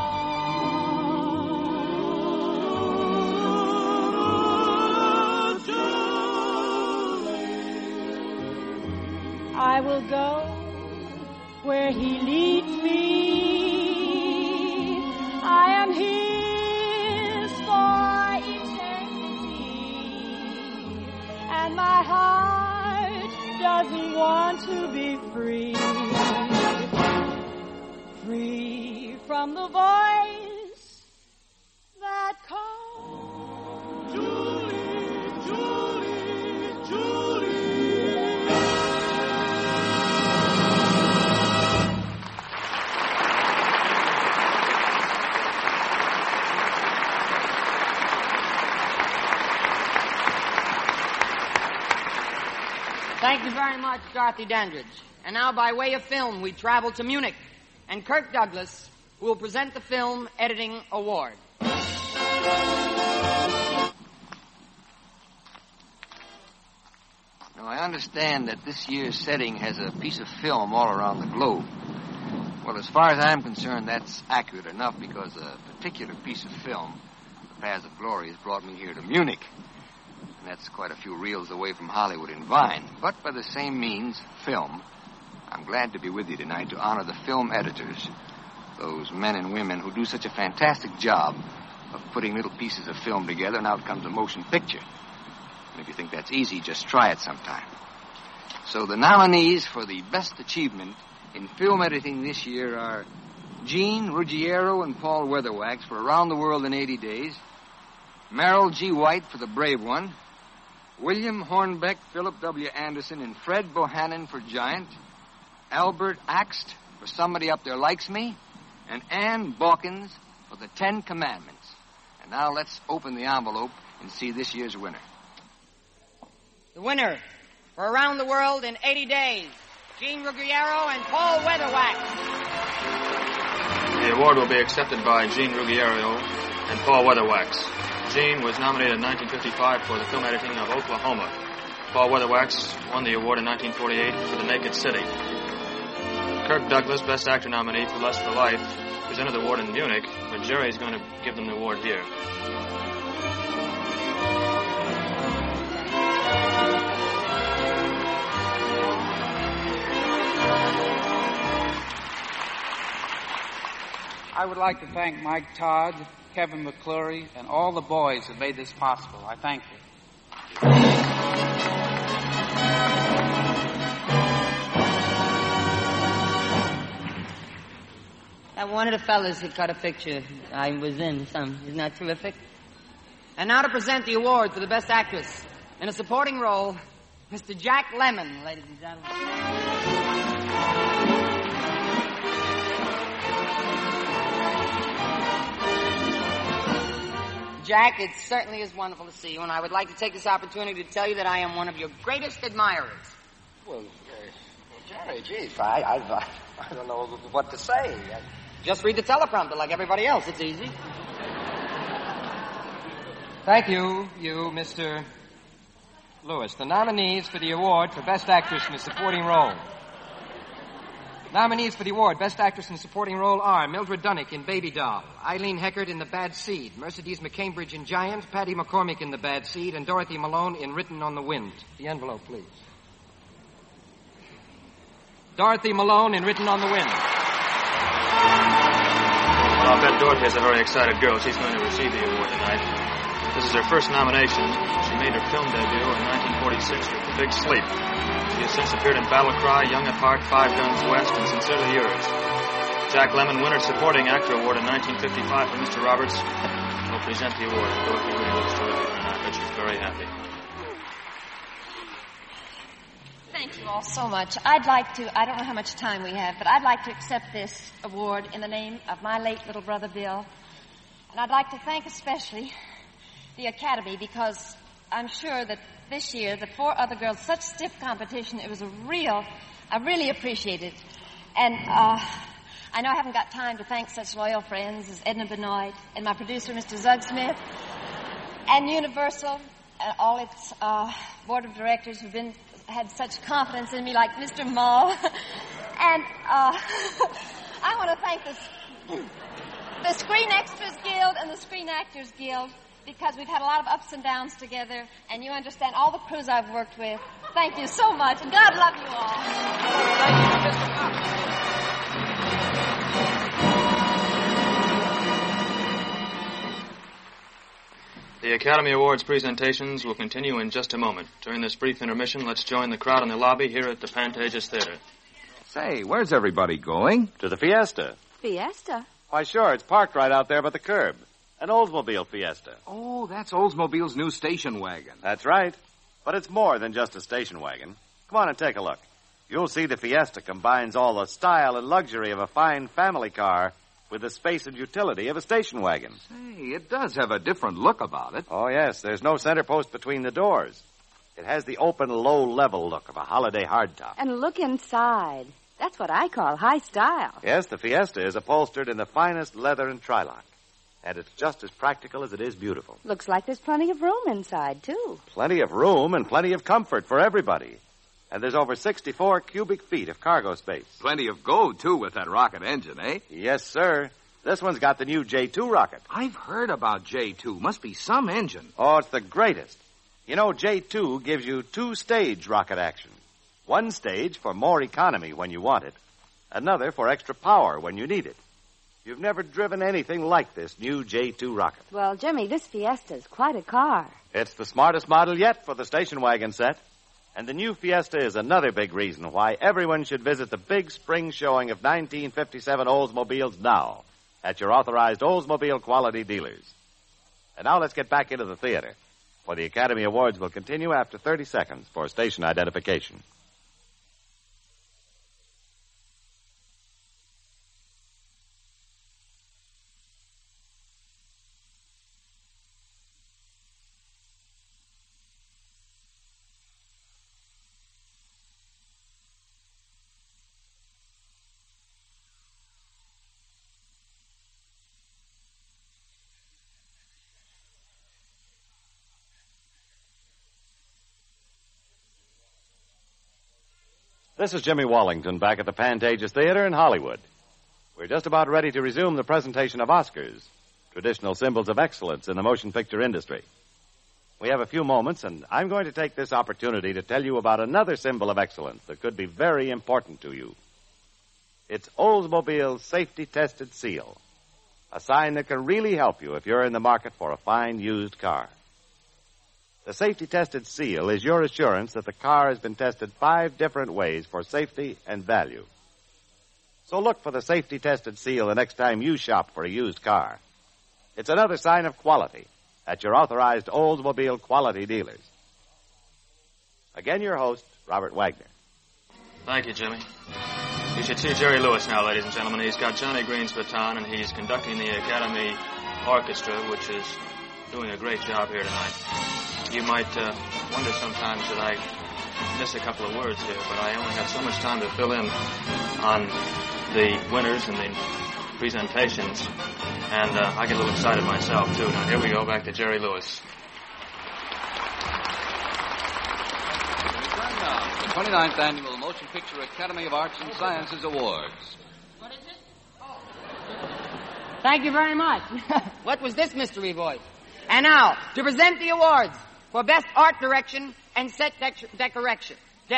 calls. I will go where he leads me. I am his for eternity, and my heart doesn't want to be free, free from the voice that calls. Julie, Julie, Julie. Thank you very much, Dorothy Dandridge. And now, by way of film, we travel to Munich, and Kirk Douglas, who will present the Film Editing Award. Now, I understand that this year's setting has a piece of film all around the globe. Well, as far as I'm concerned, that's accurate enough because a particular piece of film, The Paths of Glory, has brought me here to Munich. And that's quite a few reels away from Hollywood and Vine. But by the same means, film, I'm glad to be with you tonight to honor the film editors, those men and women who do such a fantastic job of putting little pieces of film together, and out comes a motion picture. And if you think that's easy, just try it sometime. So the nominees for the best achievement in film editing this year are Gene Ruggiero and Paul Weatherwax for Around the World in 80 Days, Merrill G. White for The Brave One, William Hornbeck, Philip W. Anderson, and Fred Bohannon for Giant, Albert Axt for Somebody Up There Likes Me, and Ann Balkins for The 10 Commandments. And now let's open the envelope and see this year's winner. The winner for Around the World in 80 Days, Gene Ruggiero and Paul Weatherwax. The award will be accepted by Gene Ruggiero and Paul Weatherwax. Gene was nominated in 1955 for the film editing of Oklahoma. Paul Weatherwax won the award in 1948 for The Naked City. Kirk Douglas, Best Actor nominee for Lust for Life, presented the award in Munich, but Jerry's going to give them the award here. I would like to thank Mike Todd, Kevin McClure, and all the boys that made this possible. I thank you. That one of the fellas who cut a picture I was in some. Isn't that terrific? And now to present the award for the Best Actress in a supporting role, Mr. Jack Lemmon, ladies and gentlemen. Jack, it certainly is wonderful to see you, and I would like to take this opportunity to tell you that I am one of your greatest admirers. Well, Jerry, geez, I don't know what to say. Just read the teleprompter like everybody else. It's easy. Thank you, Mr. Lewis. The nominees for the award for Best Actress in a Supporting Role. Nominees for the award, Best Actress in a Supporting Role are Mildred Dunnick in Baby Doll, Eileen Heckert in The Bad Seed, Mercedes McCambridge in Giant, Patty McCormick in The Bad Seed, and Dorothy Malone in Written on the Wind. The envelope, please. Dorothy Malone in Written on the Wind. Well, I'll bet Dorothy is a very excited girl. She's going to receive the award tonight. This is her first nomination. She made her film debut in 1946 with The Big Sleep. She has since appeared in Battle Cry, Young at Heart, Five Guns West, and Sincerely Yours. Jack Lemmon, winner Supporting Actor Award in 1955 for Mr. Roberts, will present the award. Dorothy really looks terrific, and I bet she's very happy. Thank you all so much. I'd like to, I don't know how much time we have, but I'd like to accept this award in the name of my late little brother, Bill. And I'd like to thank especially the Academy, because I'm sure that this year, the four other girls, such stiff competition, it was I really appreciate it. And I know I haven't got time to thank such loyal friends as Edna Benoit and my producer, Mr. Zug Smith, and Universal, and all its board of directors who've had such confidence in me, like Mr. Mull. And I want to thank the Screen Extras Guild and the Screen Actors Guild, because we've had a lot of ups and downs together, and you understand all the crews I've worked with. Thank you so much, and God love you all. The Academy Awards presentations will continue in just a moment. During this brief intermission, let's join the crowd in the lobby here at the Pantages Theater. Say, where's everybody going? To the Fiesta. Fiesta? Why, sure, it's parked right out there by the curb. An Oldsmobile Fiesta. Oh, that's Oldsmobile's new station wagon. That's right. But it's more than just a station wagon. Come on and take a look. You'll see the Fiesta combines all the style and luxury of a fine family car with the space and utility of a station wagon. Say, it does have a different look about it. Oh, yes. There's no center post between the doors. It has the open, low-level look of a holiday hardtop. And look inside. That's what I call high style. Yes, the Fiesta is upholstered in the finest leather and Trilon. And it's just as practical as it is beautiful. Looks like there's plenty of room inside, too. Plenty of room and plenty of comfort for everybody. And there's over 64 cubic feet of cargo space. Plenty of go, too, with that rocket engine, eh? Yes, sir. This one's got the new J2 rocket. I've heard about J2. Must be some engine. Oh, it's the greatest. You know, J2 gives you two-stage rocket action. One stage for more economy when you want it. Another for extra power when you need it. You've never driven anything like this new J2 rocket. Well, Jimmy, this Fiesta's quite a car. It's the smartest model yet for the station wagon set. And the new Fiesta is another big reason why everyone should visit the big spring showing of 1957 Oldsmobiles now at your authorized Oldsmobile quality dealers. And now let's get back into the theater, for the Academy Awards will continue after 30 seconds for station identification. This is Jimmy Wallington back at the Pantages Theater in Hollywood. We're just about ready to resume the presentation of Oscars, traditional symbols of excellence in the motion picture industry. We have a few moments, and I'm going to take this opportunity to tell you about another symbol of excellence that could be very important to you. It's Oldsmobile's safety-tested seal, a sign that can really help you if you're in the market for a fine used car. The safety-tested seal is your assurance that the car has been tested 5 different ways for safety and value. So look for the safety-tested seal the next time you shop for a used car. It's another sign of quality at your authorized Oldsmobile quality dealers. Again, your host, Robert Wagner. Thank you, Jimmy. You should see Jerry Lewis now, ladies and gentlemen. He's got Johnny Green's baton, and he's conducting the Academy Orchestra, which is doing a great job here tonight. You might wonder sometimes that I miss a couple of words here, but I only have so much time to fill in on the winners and the presentations, and I get a little excited myself, too. Now, here we go, back to Jerry Lewis. The 29th Annual Motion Picture Academy of Arts and Sciences Awards. Thank you very much. What was this mystery voice? And now, to present the awards for Best Art Direction and Set Decoration.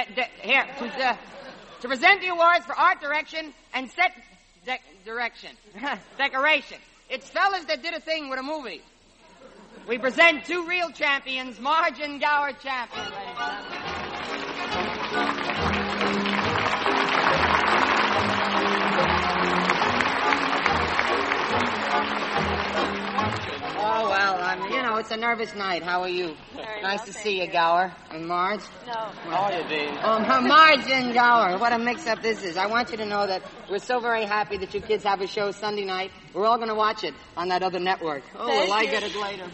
To present the awards for Art Direction and Set Direction. Decoration. It's fellas that did a thing with a movie. We present 2 real champions, Marge and Gower champions, ladies and Oh, well, it's a nervous night. How are you? Nice to see you, Gower. And Marge? No. How are you, Dean? Marge and Gower. What a mix-up this is. I want you to know that we're so very happy that you kids have a show Sunday night. We're all going to watch it on that other network. Oh, Thank will I you. get it later?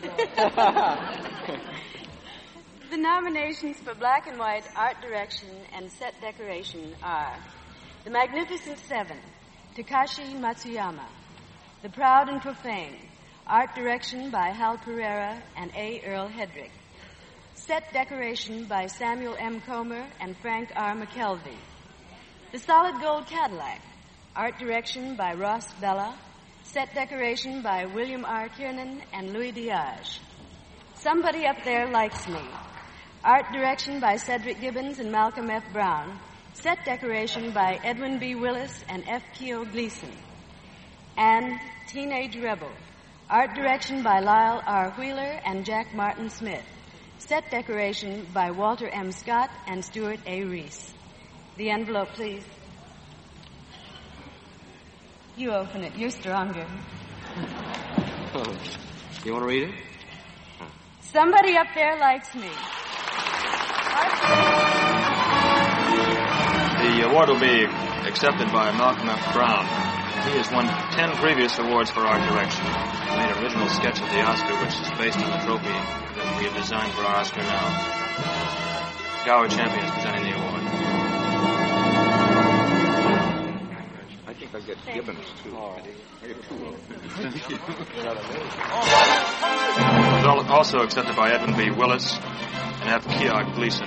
The nominations for Black and White Art Direction and Set Decoration are The Magnificent Seven, Takashi Matsuyama. The Proud and Profane, Art Direction by Hal Pereira and A. Earl Hedrick. Set Decoration by Samuel M. Comer and Frank R. McKelvey. The Solid Gold Cadillac, Art Direction by Ross Bella. Set Decoration by William R. Kiernan and Louis Diage. Somebody Up There Likes Me, Art Direction by Cedric Gibbons and Malcolm F. Brown. Set Decoration by Edwin B. Willis and F. Keogh Gleason. And Teenage Rebel, Art Direction by Lyle R. Wheeler and Jack Martin Smith. Set Decoration by Walter M. Scott and Stuart A. Reese. The envelope, please. You open it. You're stronger. You want to read it? Somebody Up There Likes Me. The award will be accepted by Malcolm F. Brown. He has won 10 previous awards for art direction. He made an original sketch of the Oscar, which is based on the trophy that we have designed for our Oscar now. Gower Champion is presenting the award. I think I'll get Gibbons, too. I get 2 of them. Also accepted by Edwin B. Willis and F. Keogh Gleason.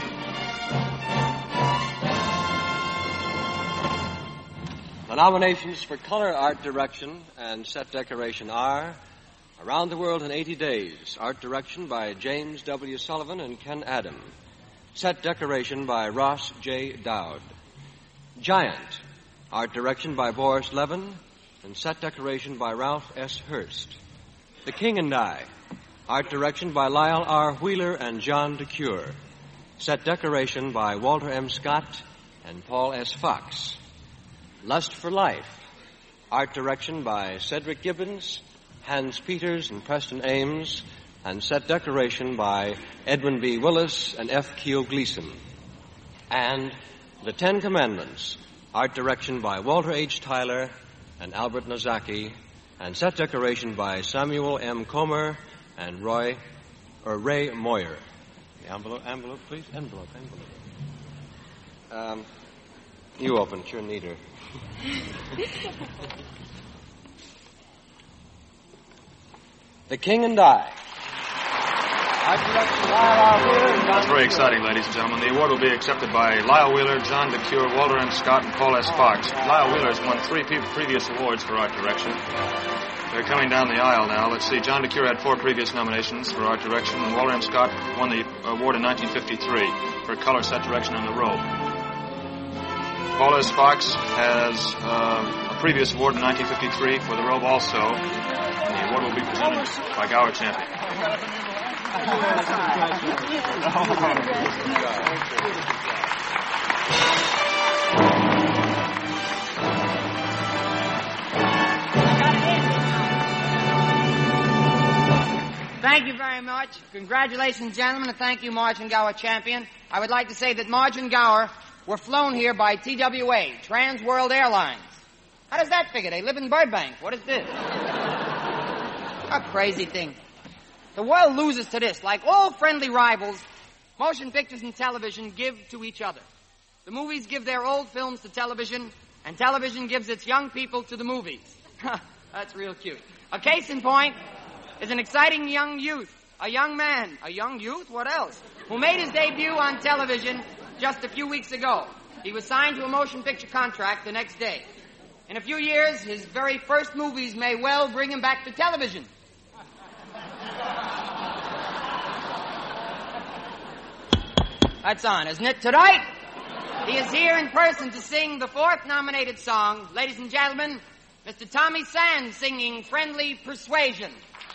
The nominations for color art direction and set decoration are Around the World in 80 Days, art direction by James W. Sullivan and Ken Adam. Set decoration by Ross J. Dowd. Giant, art direction by Boris Levin and set decoration by Ralph S. Hurst. The King and I, art direction by Lyle R. Wheeler and John DeCure. Set decoration by Walter M. Scott and Paul S. Fox. Lust for Life, art direction by Cedric Gibbons, Hans Peters and Preston Ames, and set decoration by Edwin B. Willis and F. Keogh Gleason. And The 10 Commandments, art direction by Walter H. Tyler and Albert Nozaki, and set decoration by Samuel M. Comer and Ray Moyer. The envelope, please. Envelope. You open it. You're neater. The King and I. Art direction Lyle R. Wheeler and John very exciting, ladies and gentlemen. The award will be accepted by Lyle Wheeler, John DeCure, Walter M. Scott, and Paul S. Fox. Lyle Wheeler has won 3 previous awards for art direction. They're coming down the aisle now. Let's see. John DeCure had 4 previous nominations for art direction, and Walter M. Scott won the award in 1953 for color set direction on The Robe. Paul S. Fox has a previous award in 1953 for The Robe also. The award will be presented by Gower Champion. Thank you very much. Congratulations, gentlemen, and thank you, Marge and Gower Champion. I would like to say that Marge and Gower were flown here by TWA, Trans World Airlines. How does that figure? They live in Burbank. What is this? A crazy thing. The world loses to this. Like all friendly rivals, motion pictures and television give to each other. The movies give their old films to television, and television gives its young people to the movies. That's real cute. A case in point is an exciting young youth, a young man, a young youth, what else, who made his debut on television just a few weeks ago. He was signed to a motion picture contract the next day. In a few years, his very first movies may well bring him back to television. That's on, isn't it? Tonight, he is here in person to sing the 4th nominated song. Ladies and gentlemen, Mr. Tommy Sands singing Friendly Persuasion.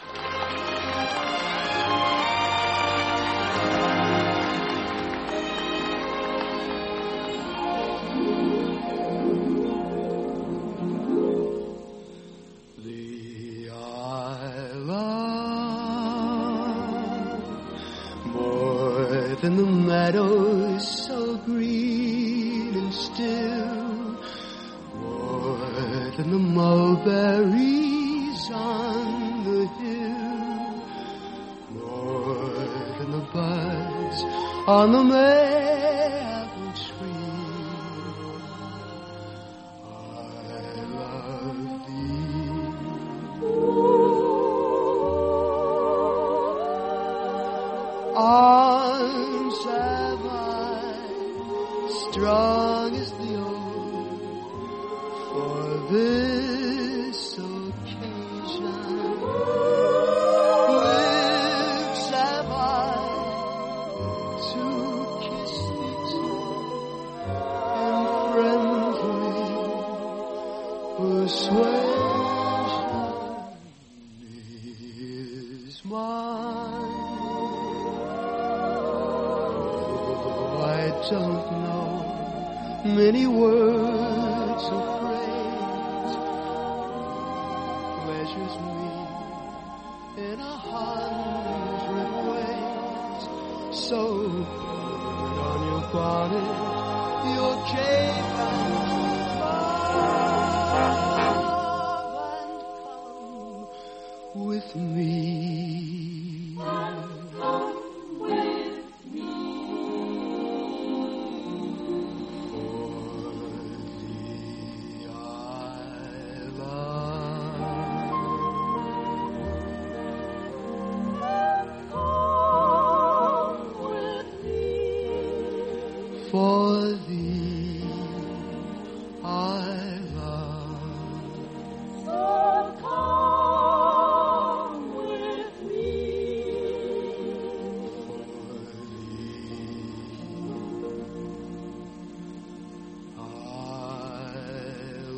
The island, more than the meadows so green and still, more than the mulberries on the hill, more than the buds on the maple tree. I love thee. Arms have I, strong as the oak, for this occasion. Lips have I to kiss me too, and friendly persuasion is mine. Oh, I don't know many words of praise, pleasures me in 100 ways. So put on your bonnet, your cape and come with me. For thee I love. So come with me. For thee I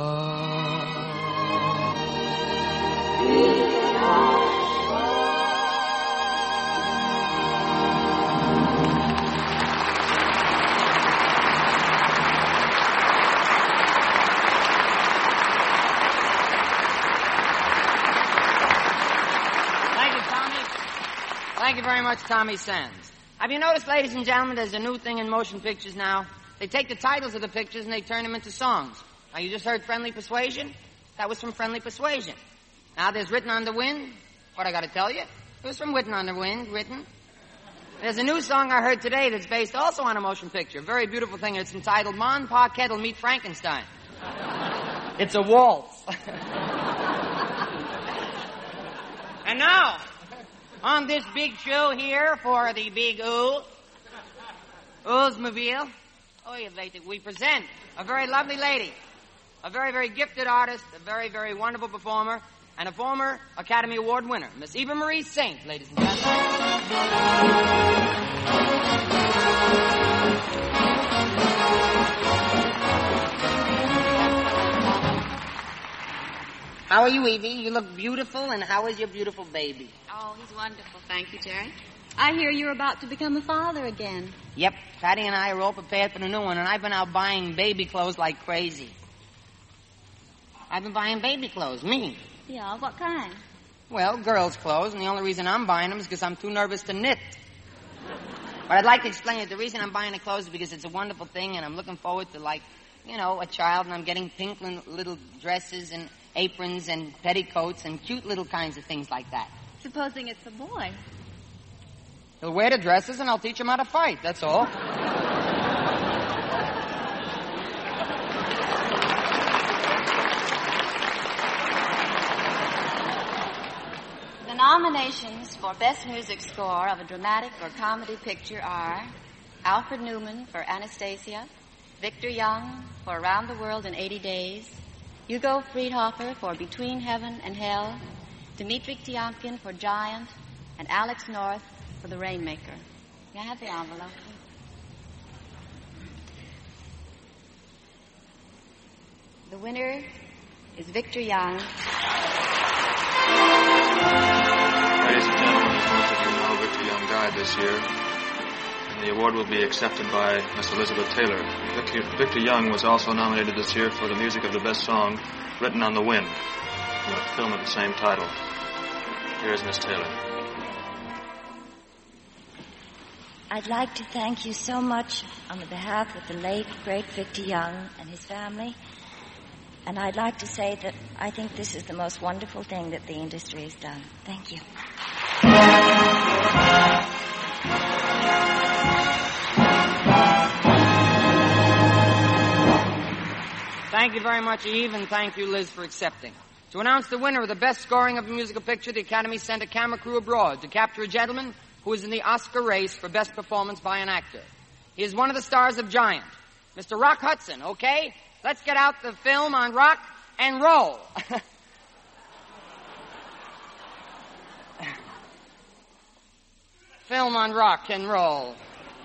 Thank you very much, Tommy Sands. Have you noticed, ladies and gentlemen, there's a new thing in motion pictures now? They take the titles of the pictures and they turn them into songs. Now, you just heard Friendly Persuasion? That was from Friendly Persuasion. Now, there's Written on the Wind. What I got to tell you? It was from Written on the Wind, written. There's a new song I heard today that's based also on a motion picture. Very beautiful thing. It's entitled Mon Pa Kettle Meet Frankenstein. It's a waltz. And now, on this big show here for the Big O, Oldsmobile. Oh, we present a very lovely lady, a very, very gifted artist, a very, very wonderful performer, and a former Academy Award winner, Miss Eva Marie Saint, ladies and gentlemen. How are you, Evie? You look beautiful, and how is your beautiful baby? Oh, he's wonderful. Thank you, Jerry. I hear you're about to become a father again. Yep, Patty and I are all prepared for the new one, and I've been out buying baby clothes like crazy. I've been buying baby clothes, me. Yeah, what kind? Well, girls' clothes, and the only reason I'm buying them is because I'm too nervous to knit. But I'd like to explain it. The reason I'm buying the clothes is because it's a wonderful thing, and I'm looking forward to, like, you know, a child, and I'm getting pink little dresses and aprons and petticoats and cute little kinds of things like that. Supposing it's a boy. He'll wear the dresses, and I'll teach him how to fight, that's all. The nominations for Best Music Score of a Dramatic or Comedy Picture are Alfred Newman for Anastasia, Victor Young for Around the World in 80 Days, Hugo Friedhofer for Between Heaven and Hell, Dmitri Tiomkin for Giant, and Alex North for The Rainmaker. May I have the envelope? The winner is Victor Young. Ladies and gentlemen, most of you know Victor Young died this year, and the award will be accepted by Miss Elizabeth Taylor. Victor Young was also nominated this year for the music of the best song, Written on the Wind, from a film of the same title. Here is Miss Taylor. I'd like to thank you so much on the behalf of the late, great Victor Young and his family. And I'd like to say that I think this is the most wonderful thing that the industry has done. Thank you. Thank you very much, Eve, and thank you, Liz, for accepting. To announce the winner of the best scoring of a musical picture, the Academy sent a camera crew abroad to capture a gentleman who is in the Oscar race for best performance by an actor. He is one of the stars of Giant, Mr. Rock Hudson, okay? Let's get out the film on rock and roll. Film on rock and roll.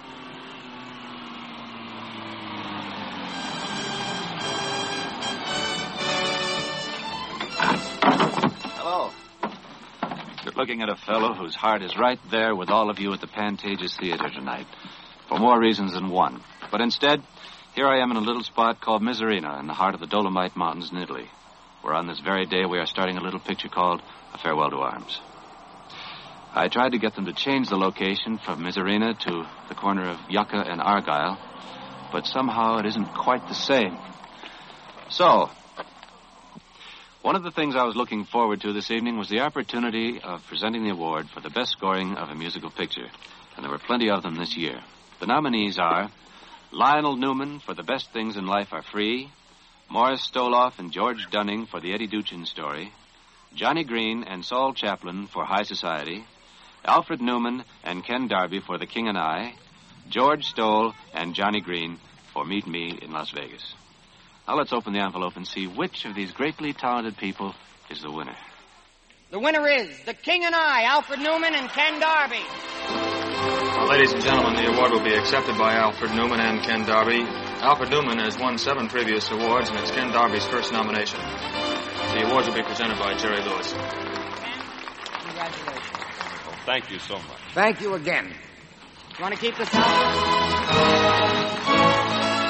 Hello. You're looking at a fellow whose heart is right there with all of you at the Pantages Theater tonight, for more reasons than one. But instead, here I am in a little spot called Misurina in the heart of the Dolomite Mountains in Italy, where on this very day we are starting a little picture called A Farewell to Arms. I tried to get them to change the location from Misurina to the corner of Yucca and Argyle, but somehow it isn't quite the same. So, one of the things I was looking forward to this evening was the opportunity of presenting the award for the best scoring of a musical picture, and there were plenty of them this year. The nominees are Lionel Newman for The Best Things in Life Are Free, Morris Stoloff and George Dunning for The Eddie Duchin Story, Johnny Green and Saul Chaplin for High Society, Alfred Newman and Ken Darby for The King and I, George Stoll and Johnny Green for Meet Me in Las Vegas. Now let's open the envelope and see which of these greatly talented people is the winner. The winner is The King and I, Alfred Newman and Ken Darby. Well, ladies and gentlemen, the award will be accepted by Alfred Newman and Ken Darby. Alfred Newman has won 7 previous awards, and it's Ken Darby's first nomination. The awards will be presented by Jerry Lewis. Congratulations. Well, thank you so much. Thank you again. You want to keep this up?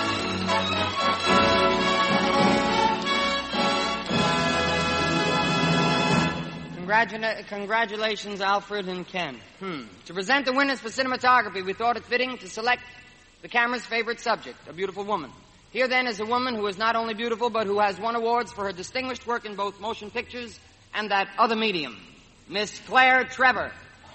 Congratulations, Alfred and Ken. To present the winners for cinematography, we thought it fitting to select the camera's favorite subject, a beautiful woman. Here, then, is a woman who is not only beautiful, but who has won awards for her distinguished work in both motion pictures and that other medium, Miss Claire Trevor.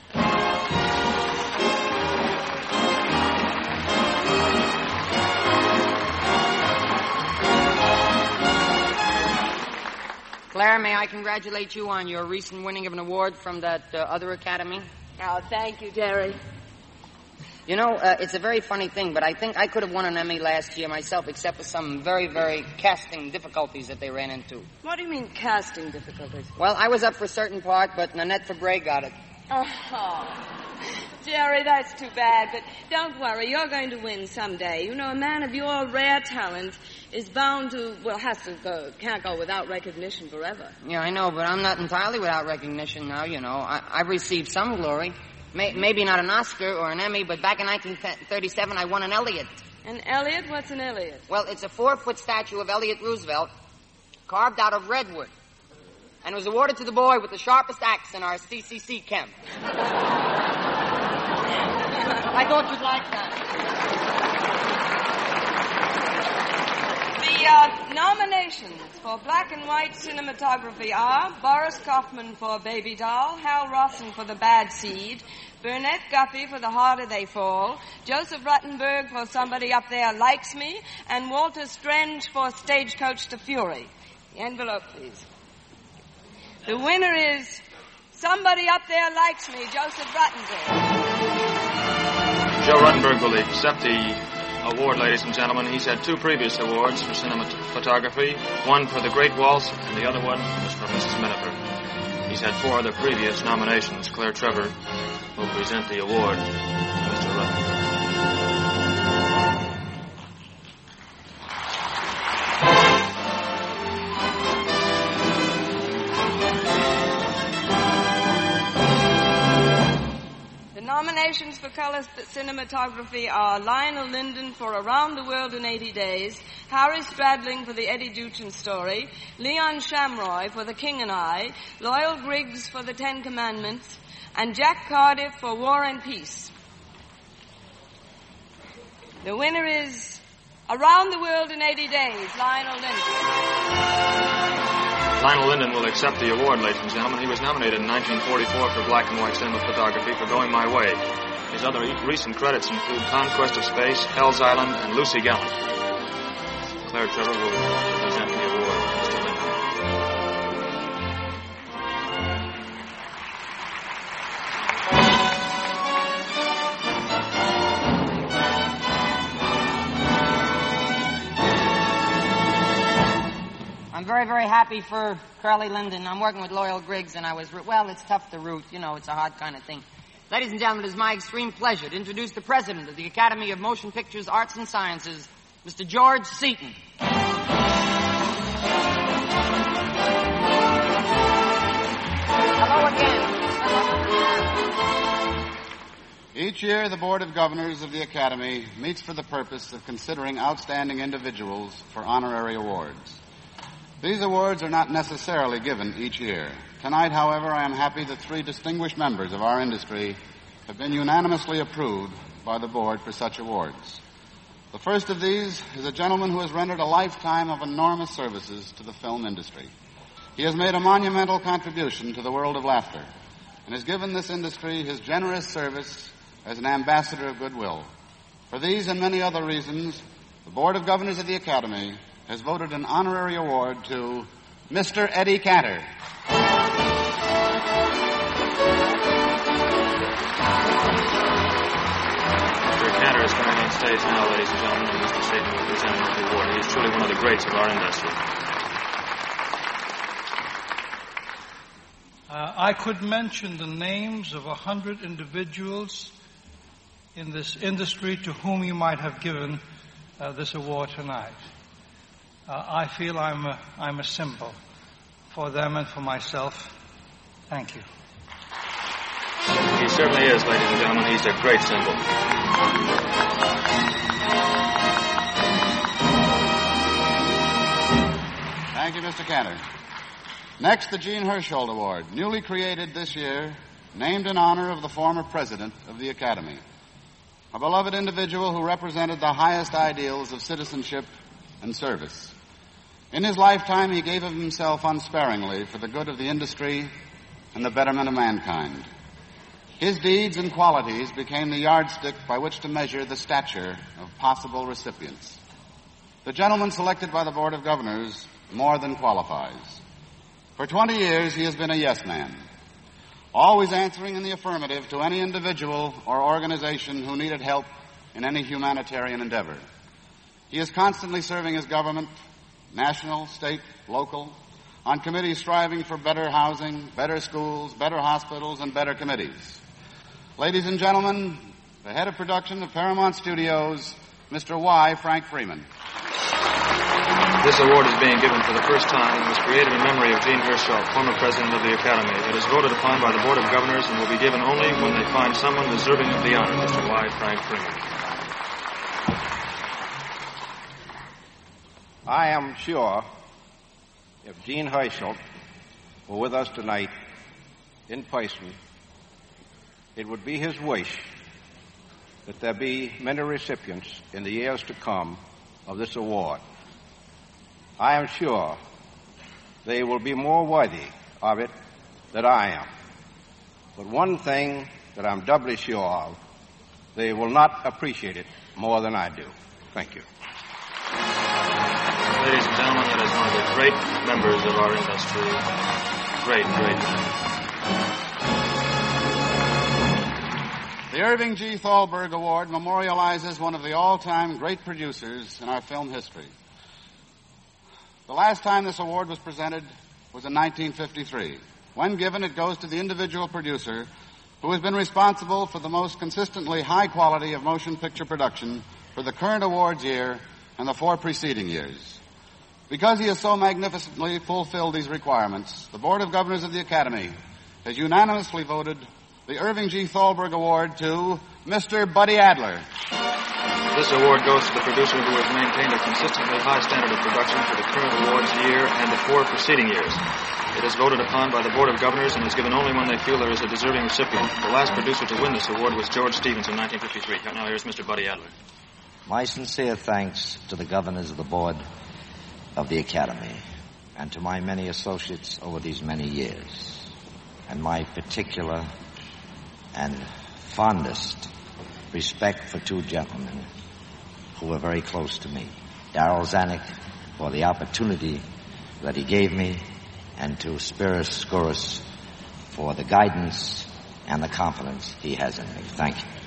Claire, may I congratulate you on your recent winning of an award from that other academy? Oh, thank you, Jerry. You know, it's a very funny thing, but I think I could have won an Emmy last year myself, except for some very, very casting difficulties that they ran into. What do you mean, casting difficulties? Well, I was up for a certain part, but Nanette Fabre got it. Oh, Jerry, that's too bad, but don't worry, you're going to win someday. You know, a man of your rare talent is bound to, can't go without recognition forever. Yeah, I know, but I'm not entirely without recognition now, you know. I've received some glory. Maybe not an Oscar or an Emmy, but back in 1937 I won an Elliot. An Elliot? What's an Elliot? Well, it's a 4-foot statue of Elliot Roosevelt carved out of redwood. And it was awarded to the boy with the sharpest axe in our CCC camp. I thought you'd like that. The nominations for black and white cinematography are Boris Kaufman for Baby Doll, Hal Rawson for The Bad Seed, Burnett Guppy for The Harder They Fall, Joseph Ruttenberg for Somebody Up There Likes Me, and Walter Strange for Stagecoach to Fury. The envelope, please. The winner is Somebody Up There Likes Me, Joseph Ruttenberg. Joe Ruttenberg will accept the award, ladies and gentlemen. He's had 2 previous awards for cinematography, one for The Great Waltz, and the other one was for Mrs. Miniver. He's had 4 other previous nominations. Claire Trevor will present the award to Mr. Ruttenberg. Nominations for color cinematography are Lionel Linden for Around the World in 80 Days, Harry Stradling for The Eddie Duchin Story, Leon Shamroy for The King and I, Loyal Griggs for The 10 Commandments, and Jack Cardiff for War and Peace. The winner is Around the World in 80 Days, Lionel Linden. Lionel Linden will accept the award, ladies and gentlemen. He was nominated in 1944 for black and white cinematography for Going My Way. His other recent credits include Conquest of Space, Hell's Island, and Lucy Gallant. Claire Trevor will present the award, Mr. Linden. I'm very, very happy for Curly Linden. I'm working with Loyal Griggs, and it's tough to root. You know, it's a hard kind of thing. Ladies and gentlemen, it is my extreme pleasure to introduce the president of the Academy of Motion Pictures, Arts and Sciences, Mr. George Seaton. Hello again. Each year, the Board of Governors of the Academy meets for the purpose of considering outstanding individuals for honorary awards. These awards are not necessarily given each year. Tonight, however, I am happy that 3 distinguished members of our industry have been unanimously approved by the board for such awards. The first of these is a gentleman who has rendered a lifetime of enormous services to the film industry. He has made a monumental contribution to the world of laughter and has given this industry his generous service as an ambassador of goodwill. For these and many other reasons, the Board of Governors of the Academy has voted an honorary award to Mr. Eddie Cantor. Mr. Cantor is coming on stage now, ladies and gentlemen, and Mr. Seaton will present him with the award. He is truly one of the greats of our industry. I could mention the names of 100 individuals in this industry to whom you might have given this award tonight. I feel I'm a symbol for them and for myself. Thank you. He certainly is, ladies and gentlemen. He's a great symbol. Thank you, Mr. Cantor. Next, the Jean Hersholt Award, newly created this year, named in honor of the former president of the Academy, a beloved individual who represented the highest ideals of citizenship and service. In his lifetime, he gave of himself unsparingly for the good of the industry and the betterment of mankind. His deeds and qualities became the yardstick by which to measure the stature of possible recipients. The gentleman selected by the Board of Governors more than qualifies. For 20 years, he has been a yes man. always answering in the affirmative to any individual or organization who needed help in any humanitarian endeavor. He is constantly serving his government, national, state, local, on committees striving for better housing, better schools, better hospitals, and better committees. Ladies and gentlemen, the head of production of Paramount Studios, Mr. Y. Frank Freeman. This award is being given for the first time and was created in memory of Gene Herschel, former president of the Academy. It is voted upon by the Board of Governors and will be given only when they find someone deserving of the honor. Mr. Y. Frank Freeman. I am sure if Gene Herschel were with us tonight in person, it would be his wish that there be many recipients in the years to come of this award. I am sure they will be more worthy of it than I am. But one thing that I'm doubly sure of, they will not appreciate it more than I do. Thank you. Ladies and gentlemen, that is one of the great members of our industry. Great man. The Irving G. Thalberg Award memorializes one of the all-time great producers in our film history. The last time this award was presented was in 1953. When given, it goes to the individual producer who has been responsible for the most consistently high quality of motion picture production for the current awards year and the 4 preceding years. Because he has so magnificently fulfilled these requirements, the Board of Governors of the Academy has unanimously voted the Irving G. Thalberg Award to Mr. Buddy Adler. This award goes to the producer who has maintained a consistently high standard of production for the current awards year and the 4 preceding years. It is voted upon by the Board of Governors and is given only when they feel there is a deserving recipient. The last producer to win this award was George Stevens in 1953. Now here's Mr. Buddy Adler. My sincere thanks to the governors of the Board of the Academy and to my many associates over these many years, and my particular and fondest respect for 2 gentlemen who were very close to me. Darrell Zanuck for the opportunity that he gave me, and to Spiros Skouras for the guidance and the confidence he has in me. Thank you.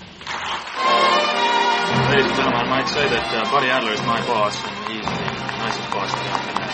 Ladies and gentlemen, I might say that Buddy Adler is my boss, and he's the nicest boss that I've ever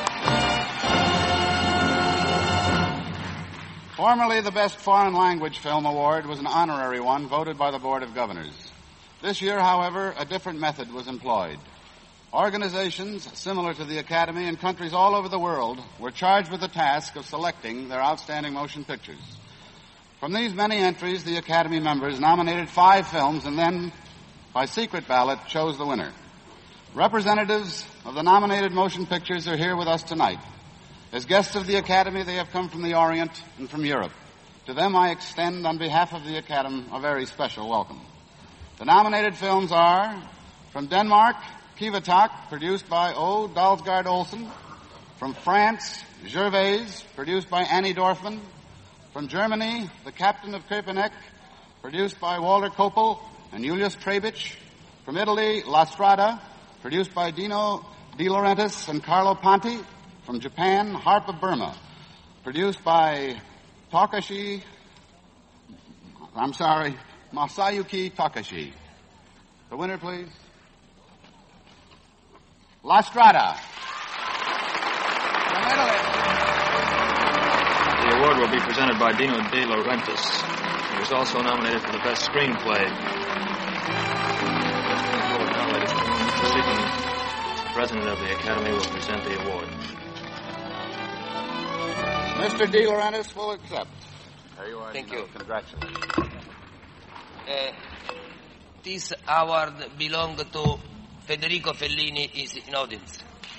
had. Formerly, the Best Foreign Language Film Award was an honorary one voted by the Board of Governors. This year, however, a different method was employed. Organizations similar to the Academy in countries all over the world were charged with the task of selecting their outstanding motion pictures. From these many entries, the Academy members nominated 5 films and then, by secret ballot, chose the winner. Representatives of the nominated motion pictures are here with us tonight. As guests of the Academy, they have come from the Orient and from Europe. To them, I extend, on behalf of the Academy, a very special welcome. The nominated films are, from Denmark, Kivatak, produced by O. Dalsgaard Olsen. From France, Gervais, produced by Annie Dorfman. From Germany, The Captain of Köpenick, produced by Walter Koppel and Julius Trebich. From Italy, La Strada, produced by Dino De Laurentiis and Carlo Ponti. From Japan, Harp of Burma, produced by Masayuki Takashi. The winner, please. La Strada. The award will be presented by Dino De Laurentiis. He was also nominated for the Best Screenplay. Now, ladies and gentlemen, Mr. Stevens, the President of the Academy, will present the award. Mr. De Laurentiis will accept. There you are. Thank you. Congratulations. This award belongs to Federico Fellini, is in audience.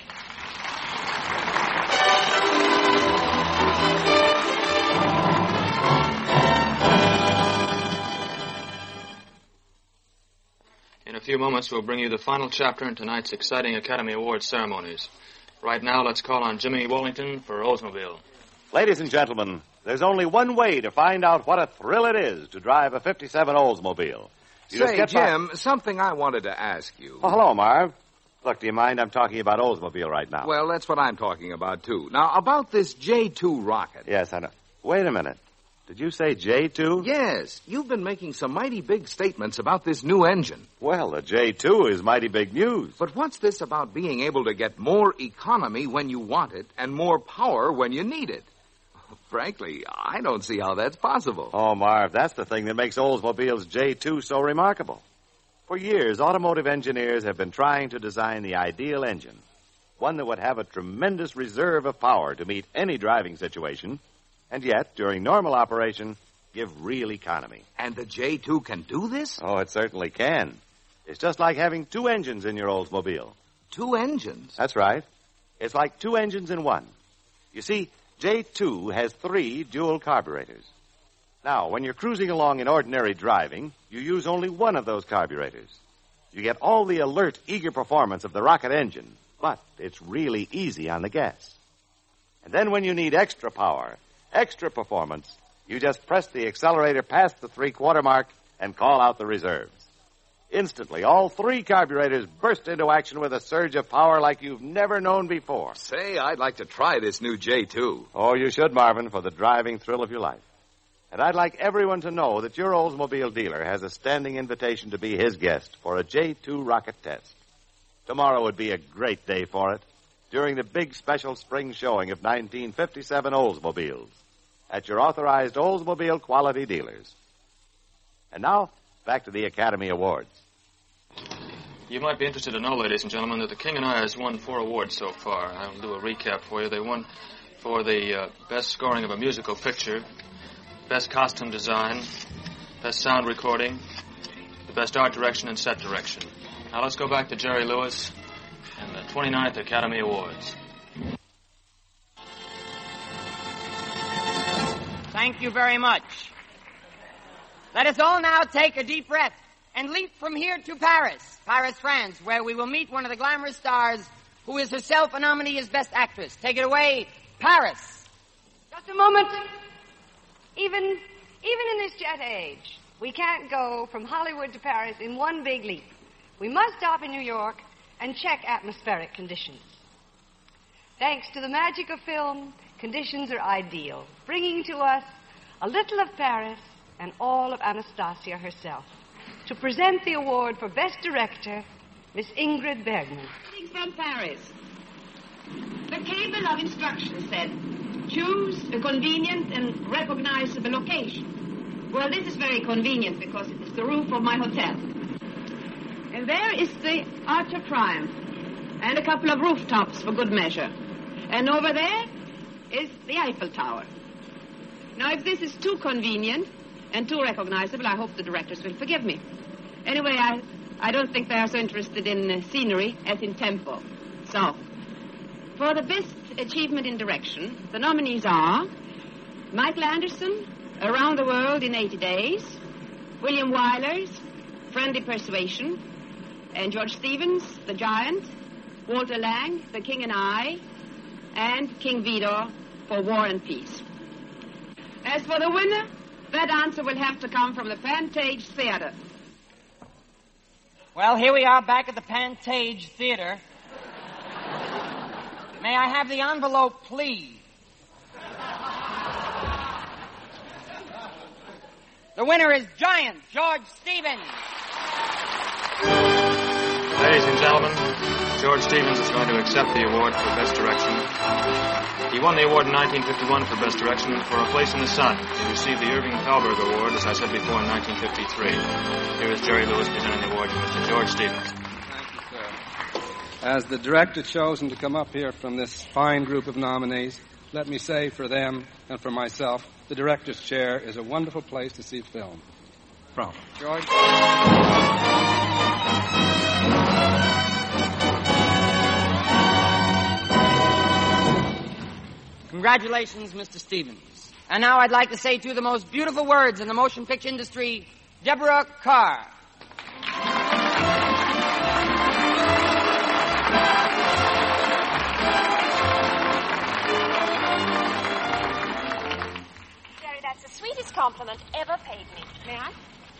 In a few moments, we'll bring you the final chapter in tonight's exciting Academy Awards ceremonies. Right now, let's call on Jimmy Wallington for Oldsmobile. Ladies and gentlemen, there's only one way to find out what a thrill it is to drive a 57 Oldsmobile. Say, Jim, something I wanted to ask you. Oh, hello, Marv. Look, do you mind? I'm talking about Oldsmobile right now. Well, that's what I'm talking about, too. Now, about this J-2 rocket. Yes, I know. Wait a minute. Did you say J2? Yes. You've been making some mighty big statements about this new engine. Well, the J2 is mighty big news. But what's this about being able to get more economy when you want it and more power when you need it? Frankly, I don't see how that's possible. Oh, Marv, that's the thing that makes Oldsmobile's J2 so remarkable. For years, automotive engineers have been trying to design the ideal engine, one that would have a tremendous reserve of power to meet any driving situation, and yet, during normal operation, give real economy. And the J2 can do this? Oh, it certainly can. It's just like having two engines in your Oldsmobile. Two engines? That's right. It's like two engines in one. You see, J2 has 3 dual carburetors. Now, when you're cruising along in ordinary driving, you use only one of those carburetors. You get all the alert, eager performance of the rocket engine, but it's really easy on the gas. And then when you need extra power, extra performance, you just press the accelerator past the 3/4 mark and call out the reserves. Instantly, all 3 carburetors burst into action with a surge of power like you've never known before. Say, I'd like to try this new J2. Oh, you should, Marvin, for the driving thrill of your life. And I'd like everyone to know that your Oldsmobile dealer has a standing invitation to be his guest for a J2 rocket test. Tomorrow would be a great day for it, during the big special spring showing of 1957 Oldsmobiles at your authorized Oldsmobile quality dealers. And now, back to the Academy Awards. You might be interested to know, ladies and gentlemen, that the King and I has won 4 awards so far. I'll do a recap for you. They won for the best scoring of a musical picture, best costume design, best sound recording, the best art direction and set direction. Now let's go back to Jerry Lewis and the 29th Academy Awards. Thank you very much. Let us all now take a deep breath and leap from here to Paris, France, where we will meet one of the glamorous stars who is herself a nominee as Best Actress. Take it away, Paris. Just a moment. Even in this jet age, we can't go from Hollywood to Paris in one big leap. We must stop in New York and check atmospheric conditions. Thanks to the magic of film, conditions are ideal, bringing to us a little of Paris and all of Anastasia herself. To present the award for Best Director, Miss Ingrid Bergman. From Paris. The cable of instructions said, choose a convenient and recognizable location. Well, this is very convenient because it is the roof of my hotel. And there is the Arch of Triumph and a couple of rooftops for good measure. And over there is the Eiffel Tower. Now, if this is too convenient and too recognizable, I hope the directors will forgive me. Anyway, I don't think they are so interested in scenery as in tempo. So, for the best achievement in direction, the nominees are Michael Anderson, Around the World in 80 Days, William Wyler's Friendly Persuasion, and George Stevens, The Giant, Walter Lang, The King and I, and King Vidor for War and Peace. As for the winner, that answer will have to come from the Pantage Theater. Well, here we are back at the Pantage Theater. May I have the envelope, please? The winner is Giant George Stevens. Ladies and gentlemen, George Stevens is going to accept the award for Best Direction. He won the award in 1951 for Best Direction for A Place in the Sun. He received the Irving Thalberg Award, as I said before, in 1953. Here is Jerry Lewis presenting the award to Mr. George Stevens. Thank you, sir. As the director chosen to come up here from this fine group of nominees, let me say for them and for myself, the director's chair is a wonderful place to see film. From George. Congratulations, Mr. Stevens. And now I'd like to say two of the most beautiful words in the motion picture industry, Deborah Kerr. Jerry, that's the sweetest compliment ever paid me. May I?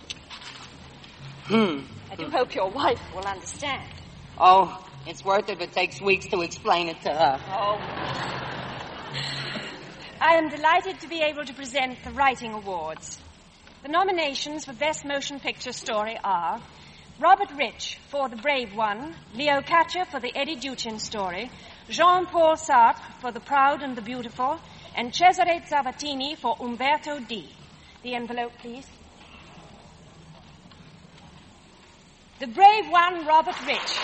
I do hope your wife will understand. Oh, it's worth it if it takes weeks to explain it to her. Oh. I am delighted to be able to present the Writing Awards. The nominations for Best Motion Picture Story are Robert Rich for The Brave One, Leo Katcher for the Eddie Duchin story, Jean-Paul Sartre for The Proud and the Beautiful, and Cesare Zavattini for Umberto D. The envelope, please. The Brave One, Robert Rich.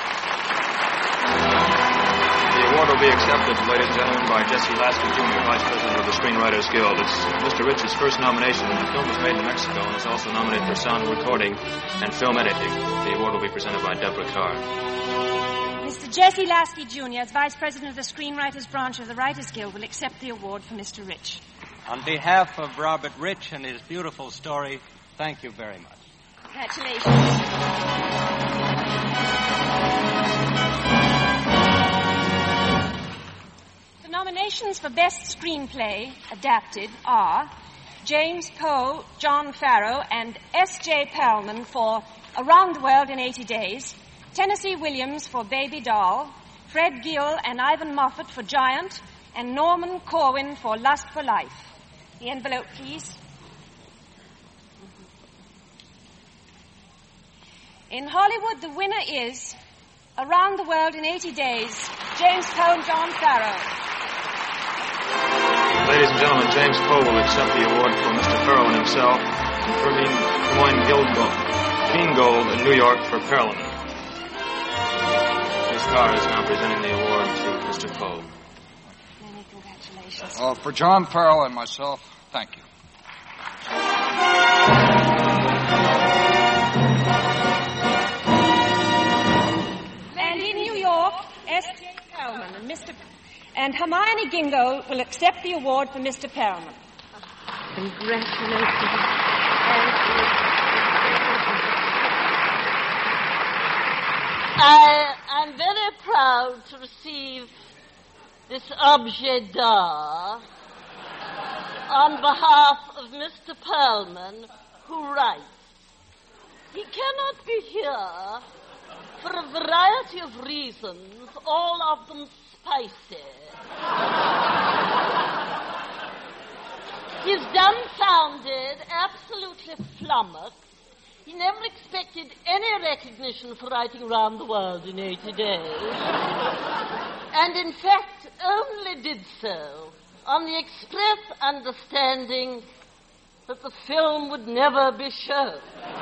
The award will be accepted, ladies and gentlemen, by Jesse Lasky, Jr., Vice President of the Screenwriters Guild. It's Mr. Rich's first nomination. The film was made in Mexico and is also nominated for sound recording and film editing. The award will be presented by Deborah Carr. Mr. Jesse Lasky, Jr., as Vice President of the Screenwriters Branch of the Writers Guild, will accept the award for Mr. Rich. On behalf of Robert Rich and his beautiful story, thank you very much. Congratulations. The nominations for Best Screenplay Adapted are James Poe, John Farrow, and S.J. Perlman for Around the World in 80 Days, Tennessee Williams for Baby Doll, Fred Gill and Ivan Moffat for Giant, and Norman Corwin for Lust for Life. The envelope, please. In Hollywood, the winner is Around the World in 80 Days, James Poe and John Farrow. Ladies and gentlemen, James Poe will accept the award for Mr. Farrow and himself, Hermine Gold in New York for Perlman. Ms. Carr is now presenting the award to Mr. Poe. Many congratulations. For John Farrell and myself, thank you. And in New York, S.J. Perlman and Hermione Gingold will accept the award for Mr. Perlman. Congratulations. I'm very proud to receive this objet d'art on behalf of Mr. Perlman, who writes. He cannot be here for a variety of reasons, all of them spicy. He's dumbfounded, absolutely flummoxed. He never expected any recognition for writing Around the World in 80 days. And in fact, only did so on the express understanding that the film would never be shown.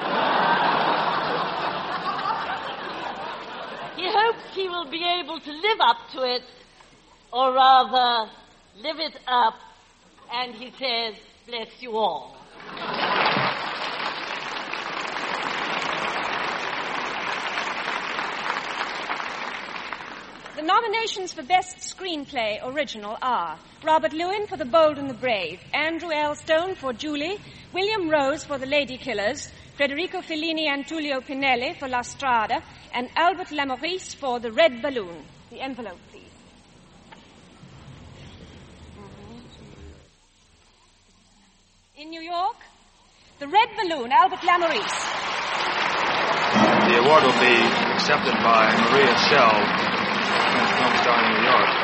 He hopes he will be able to live up to it, or rather, live it up, and he says, bless you all. The nominations for Best Screenplay Original are Robert Lewin for The Bold and the Brave, Andrew L. Stone for Julie, William Rose for The Lady Killers, Federico Fellini and Tullio Pinelli for La Strada, and Albert Lamorisse for The Red Balloon. The envelope, please. In New York, The Red Balloon, Albert Lamorisse. The award will be accepted by Maria Schell, film star in New York.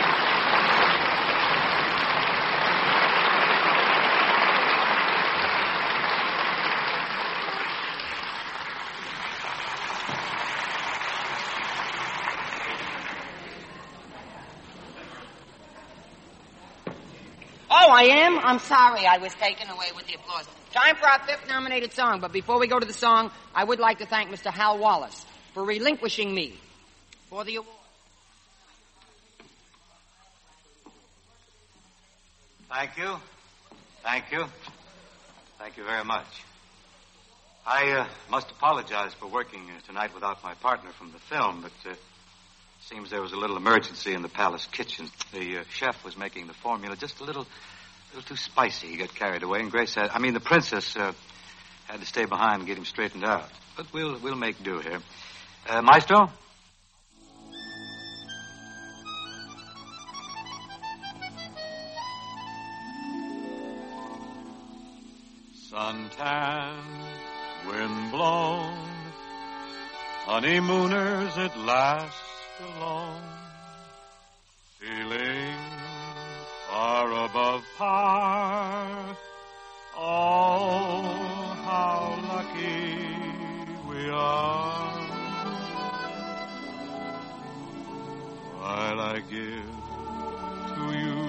Oh, I am? I'm sorry I was taken away with the applause. Time for our fifth nominated song, but before we go to the song, I would like to thank Mr. Hal Wallace for relinquishing me for the award. Thank you. Thank you. Thank you very much. I must apologize for working tonight without my partner from the film, but seems there was a little emergency in the palace kitchen. The chef was making the formula just a little too spicy. He got carried away, and the princess had to stay behind and get him straightened out. But we'll make do here. Maestro? Suntan, wind-blown, honeymooners at last alone, feeling far above par. Oh, how lucky we are. While I give to you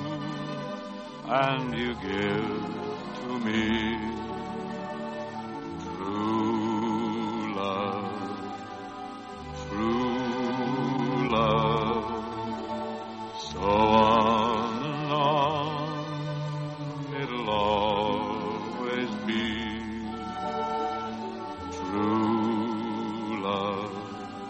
and you give to me true love, true love. So on and on it'll always be true love,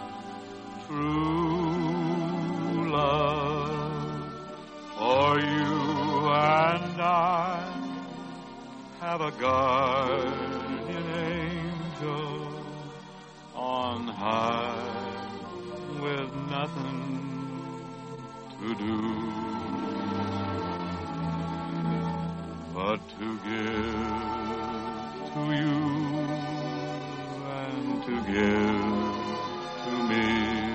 true love. For you and I have a guardian angel on high with nothing to do but to give to you and to give to me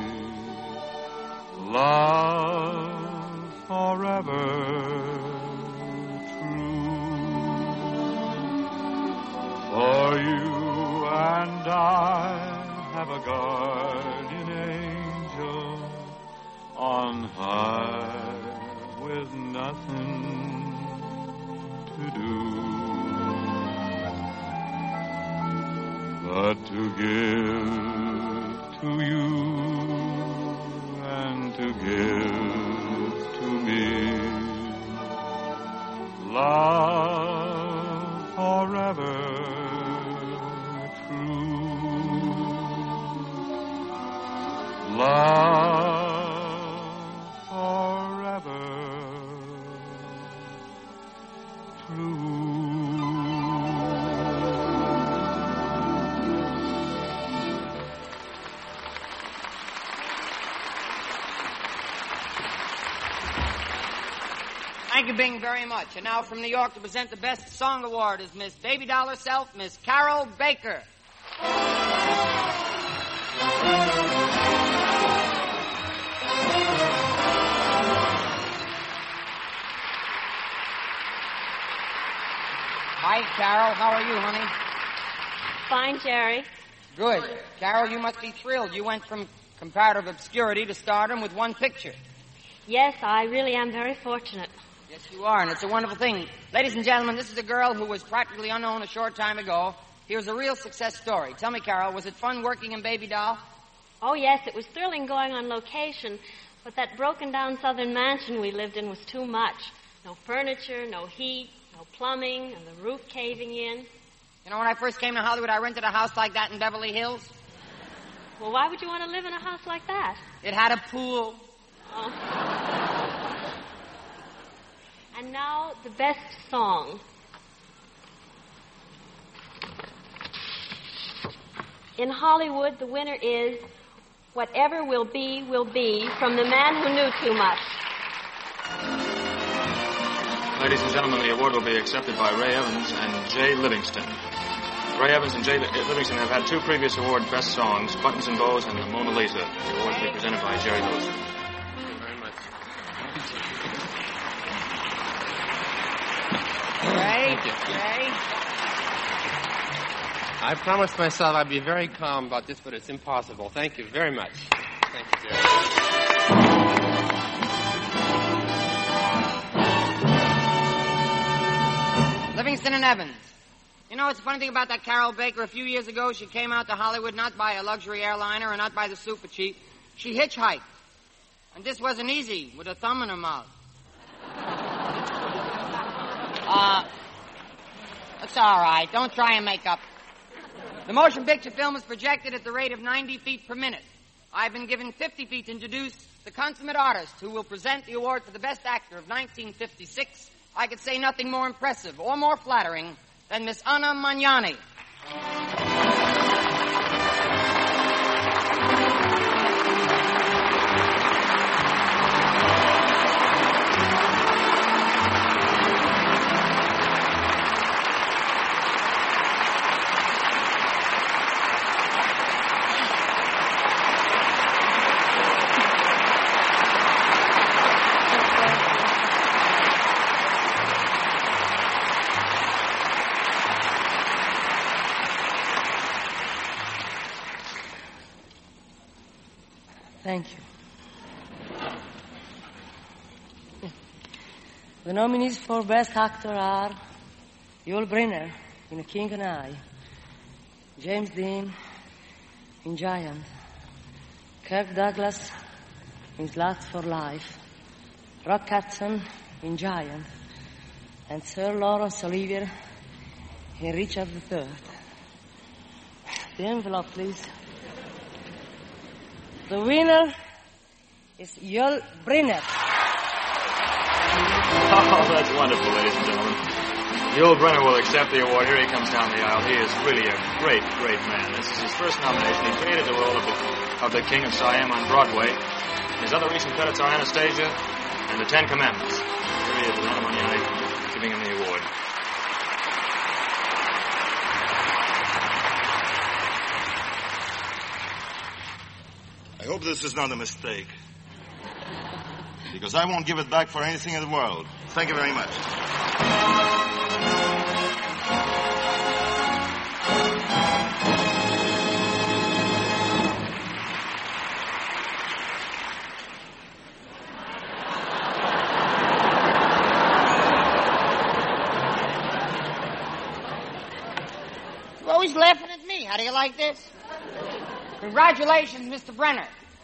love forever true. For you and I have a guardian angel on high with nothing to do but to give to you and to give to me love forever true. Love forever true. Thank you, Bing, very much. And now from New York to present the Best Song Award is Miss Baby Doll herself, Miss Carol Baker. Hi, Carol. How are you, honey? Fine, Jerry. Good. Carol, you must be thrilled. You went from comparative obscurity to stardom with one picture. Yes, I really am very fortunate. Yes, you are, and it's a wonderful thing. Ladies and gentlemen, this is a girl who was practically unknown a short time ago. Here's a real success story. Tell me, Carol, was it fun working in Baby Doll? Oh, yes, it was thrilling going on location, but that broken-down southern mansion we lived in was too much. No furniture, no heat, no plumbing, and the roof caving in. You know, when I first came to Hollywood, I rented a house like that in Beverly Hills. Well, why would you want to live in a house like that? It had a pool. Oh. And now, the best song. In Hollywood, the winner is Whatever Will Be, from The Man Who Knew Too Much. Ladies and gentlemen, the award will be accepted by Ray Evans and Jay Livingston. Ray Evans and Jay Livingston have had two previous award best songs, Buttons and Bows and The Mona Lisa. The award will be presented by Jerry Lewis. Thank you very much. Ray? Thank you. Ray? I promised myself I'd be very calm about this, but it's impossible. Thank you very much. Thank you, Jerry. Livingston and Evans. You know, it's a funny thing about that Carol Baker. A few years ago, she came out to Hollywood not by a luxury airliner or not by the super cheap. She hitchhiked. And this wasn't easy with a thumb in her mouth. It's all right. Don't try and make up. The motion picture film is projected at the rate of 90 feet per minute. I've been given 50 feet to introduce the consummate artist who will present the award for the best actor of 1956. I could say nothing more impressive or more flattering than Miss Anna Magnani. Thank you. The nominees for Best Actor are Yul Brynner in The King and I, James Dean in Giant, Kirk Douglas in Sluts for Life, Rock Hudson in Giant, and Sir Laurence Olivier in Richard III. The envelope, please. The winner is Yul Brynner. Oh, that's wonderful, ladies and gentlemen. Yul Brynner will accept the award. Here he comes down the aisle. He is really a great, great man. This is his first nomination. He created the role of the King of Siam on Broadway. His other recent credits are Anastasia and The Ten Commandments. Here he is with Anna Mugnani giving him the award. I hope this is not a mistake, because I won't give it back for anything in the world. Thank you very much. You're always laughing at me. How do you like this? Congratulations, Mr. Brenner.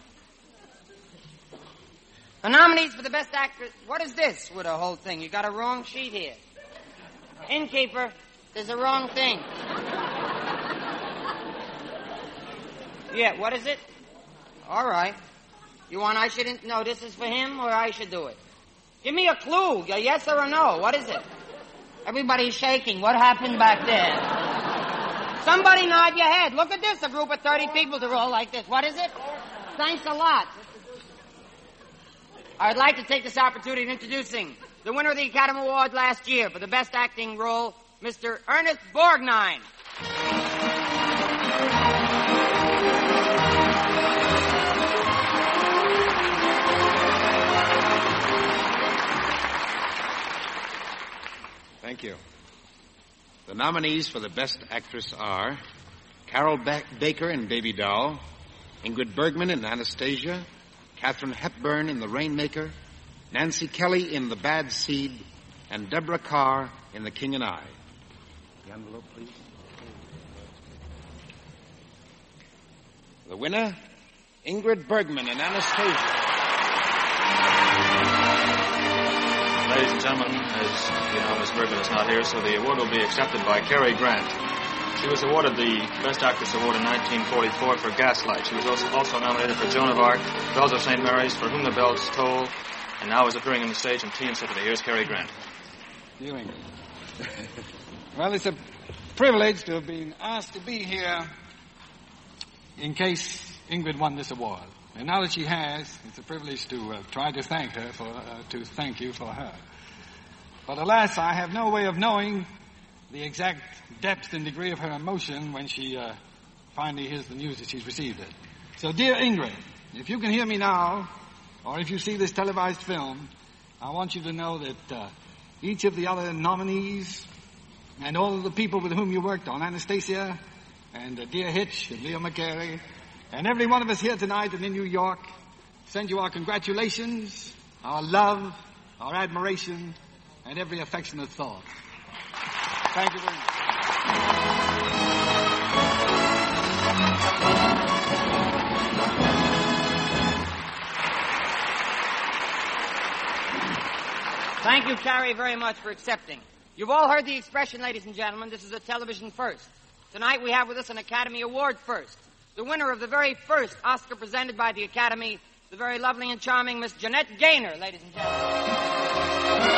The nominees for the Best Actress... What is this with the whole thing? You got a wrong sheet here. Innkeeper, there's a wrong thing. Yeah, what is it? All right. You want I shouldn't... No, this is for him, or I should do it? Give me a clue. A yes or a no. What is it? Everybody's shaking. What happened back there? Somebody nod your head. Look at this. A group of 30 people to roll like this. What is it? Thanks a lot. I'd like to take this opportunity of introducing the winner of the Academy Award last year for the Best Acting role, Mr. Ernest Borgnine. Thank you. The nominees for the Best Actress are Carol Baker in Baby Doll, Ingrid Bergman in Anastasia, Katharine Hepburn in The Rainmaker, Nancy Kelly in The Bad Seed, and Deborah Carr in The King and I. The envelope, please. The winner, Ingrid Bergman in Anastasia. Ladies and gentlemen, as you know, Miss Bergman is not here, so the award will be accepted by Cary Grant. She was awarded the Best Actress Award in 1944 for Gaslight. She was also nominated for Joan of Arc, Bells of St. Mary's, For Whom the Bells Toll, and now is appearing on the stage in Tea and Sympathy. Here's Cary Grant. You, Ingrid. Well, it's a privilege to have been asked to be here in case Ingrid won this award. And now that she has, it's a privilege to try to thank her to thank you for her. But alas, I have no way of knowing the exact depth and degree of her emotion when she finally hears the news that she's received it. So, dear Ingrid, if you can hear me now, or if you see this televised film, I want you to know that each of the other nominees and all of the people with whom you worked on, Anastasia and dear Hitch and Leo McGarry, and every one of us here tonight and in New York, send you our congratulations, our love, our admiration, and every affectionate thought. Thank you very much. Thank you, Cary, very much for accepting. You've all heard the expression, ladies and gentlemen, this is a television first. Tonight we have with us an Academy Award first. The winner of the very first Oscar presented by the Academy, the very lovely and charming Miss Jeanette Gaynor, ladies and gentlemen.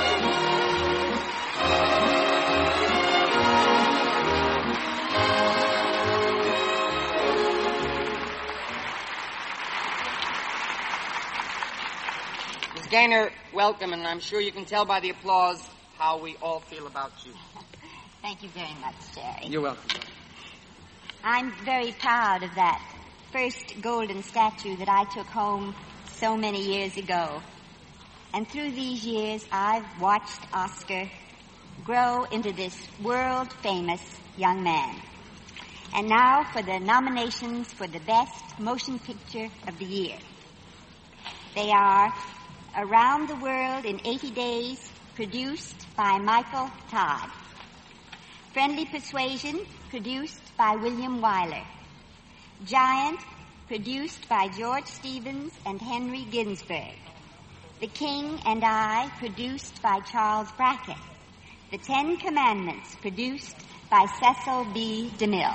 Miss Gaynor, welcome, and I'm sure you can tell by the applause how we all feel about you. Thank you very much, Jerry. You're welcome. I'm very proud of that first golden statue that I took home so many years ago. And through these years, I've watched Oscar grow into this world-famous young man. And now for the nominations for the Best Motion Picture of the Year. They are Around the World in 80 Days, produced by Michael Todd. Friendly Persuasion, produced by William Wyler. Giant, produced by George Stevens and Henry Ginsberg. The King and I, produced by Charles Brackett. The Ten Commandments, produced by Cecil B. DeMille.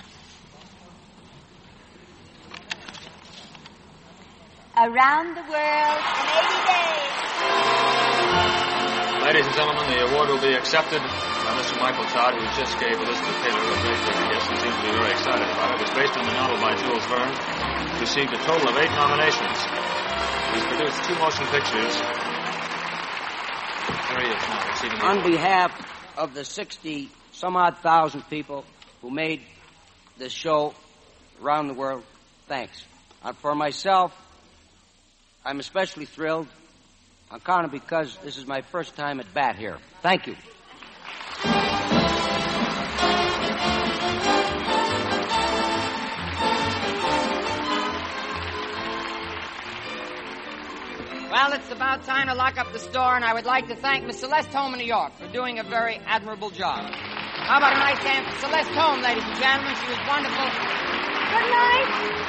Around the World in 80 Days. Ladies and gentlemen, the award will be accepted by Mr. Michael Todd, who just gave Elizabeth Taylor a great big kiss and seems to be very excited about it. It was based on the novel by Jules Verne. It received a total of 8 nominations. He's produced 2 motion pictures. There he is now, receiving the On award. behalf of the 60-some-odd thousand people who made this show around the world, thanks. And for myself, I'm especially thrilled, on account of because this is my first time at bat here. Thank you. Well, it's about time to lock up the store, and I would like to thank Miss Celeste Holm in New York for doing a very admirable job. How about a nice hand for Celeste Holm, ladies and gentlemen? She was wonderful. Good night.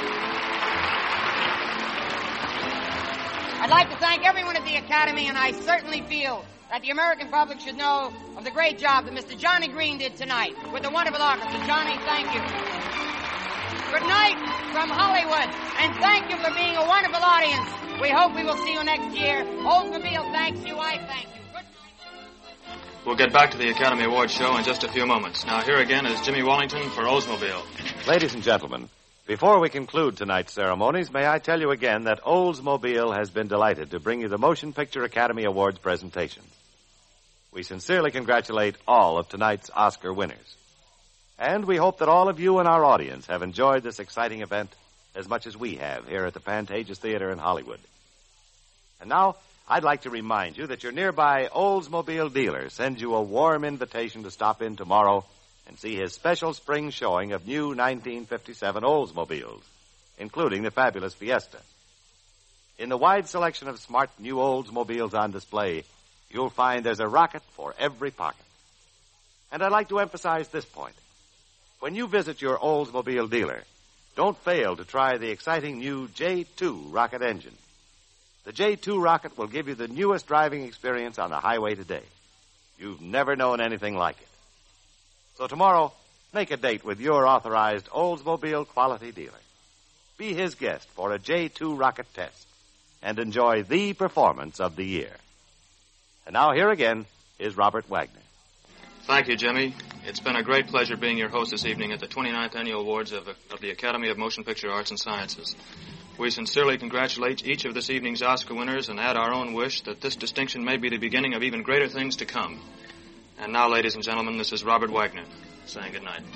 I'd like to thank everyone at the Academy, and I certainly feel that the American public should know of the great job that Mr. Johnny Green did tonight with the wonderful orchestra. Johnny, thank you. Good night from Hollywood, and thank you for being a wonderful audience. We hope we will see you next year. Oldsmobile thanks you, I thank you. Good night. We'll get back to the Academy Awards show in just a few moments. Now, here again is Jimmy Wallington for Oldsmobile. Ladies and gentlemen, before we conclude tonight's ceremonies, may I tell you again that Oldsmobile has been delighted to bring you the Motion Picture Academy Awards presentation. We sincerely congratulate all of tonight's Oscar winners. And we hope that all of you in our audience have enjoyed this exciting event as much as we have here at the Pantages Theater in Hollywood. And now, I'd like to remind you that your nearby Oldsmobile dealer sends you a warm invitation to stop in tomorrow and see his special spring showing of new 1957 Oldsmobiles, including the fabulous Fiesta. In the wide selection of smart new Oldsmobiles on display, you'll find there's a rocket for every pocket. And I'd like to emphasize this point. When you visit your Oldsmobile dealer, don't fail to try the exciting new J2 rocket engine. The J2 rocket will give you the newest driving experience on the highway today. You've never known anything like it. So tomorrow, make a date with your authorized Oldsmobile quality dealer. Be his guest for a J2 rocket test and enjoy the performance of the year. And now here again is Robert Wagner. Thank you, Jimmy. It's been a great pleasure being your host this evening at the 29th Annual Awards of the Academy of Motion Picture Arts and Sciences. We sincerely congratulate each of this evening's Oscar winners and add our own wish that this distinction may be the beginning of even greater things to come. And now, ladies and gentlemen, this is Robert Wagner saying good night.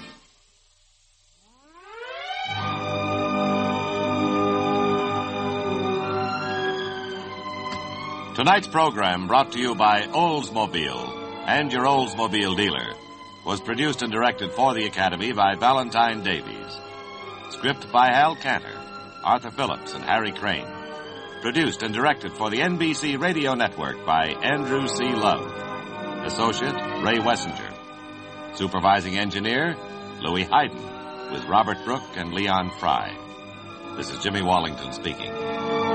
Tonight's program, brought to you by Oldsmobile and your Oldsmobile dealer, was produced and directed for the Academy by Valentine Davies. Script by Hal Cantor, Arthur Phillips, and Harry Crane. Produced and directed for the NBC Radio Network by Andrew C. Love. Associate, Ray Wessinger. Supervising engineer, Louis Hayden, with Robert Brooke and Leon Fry. This is Jimmy Wallington speaking.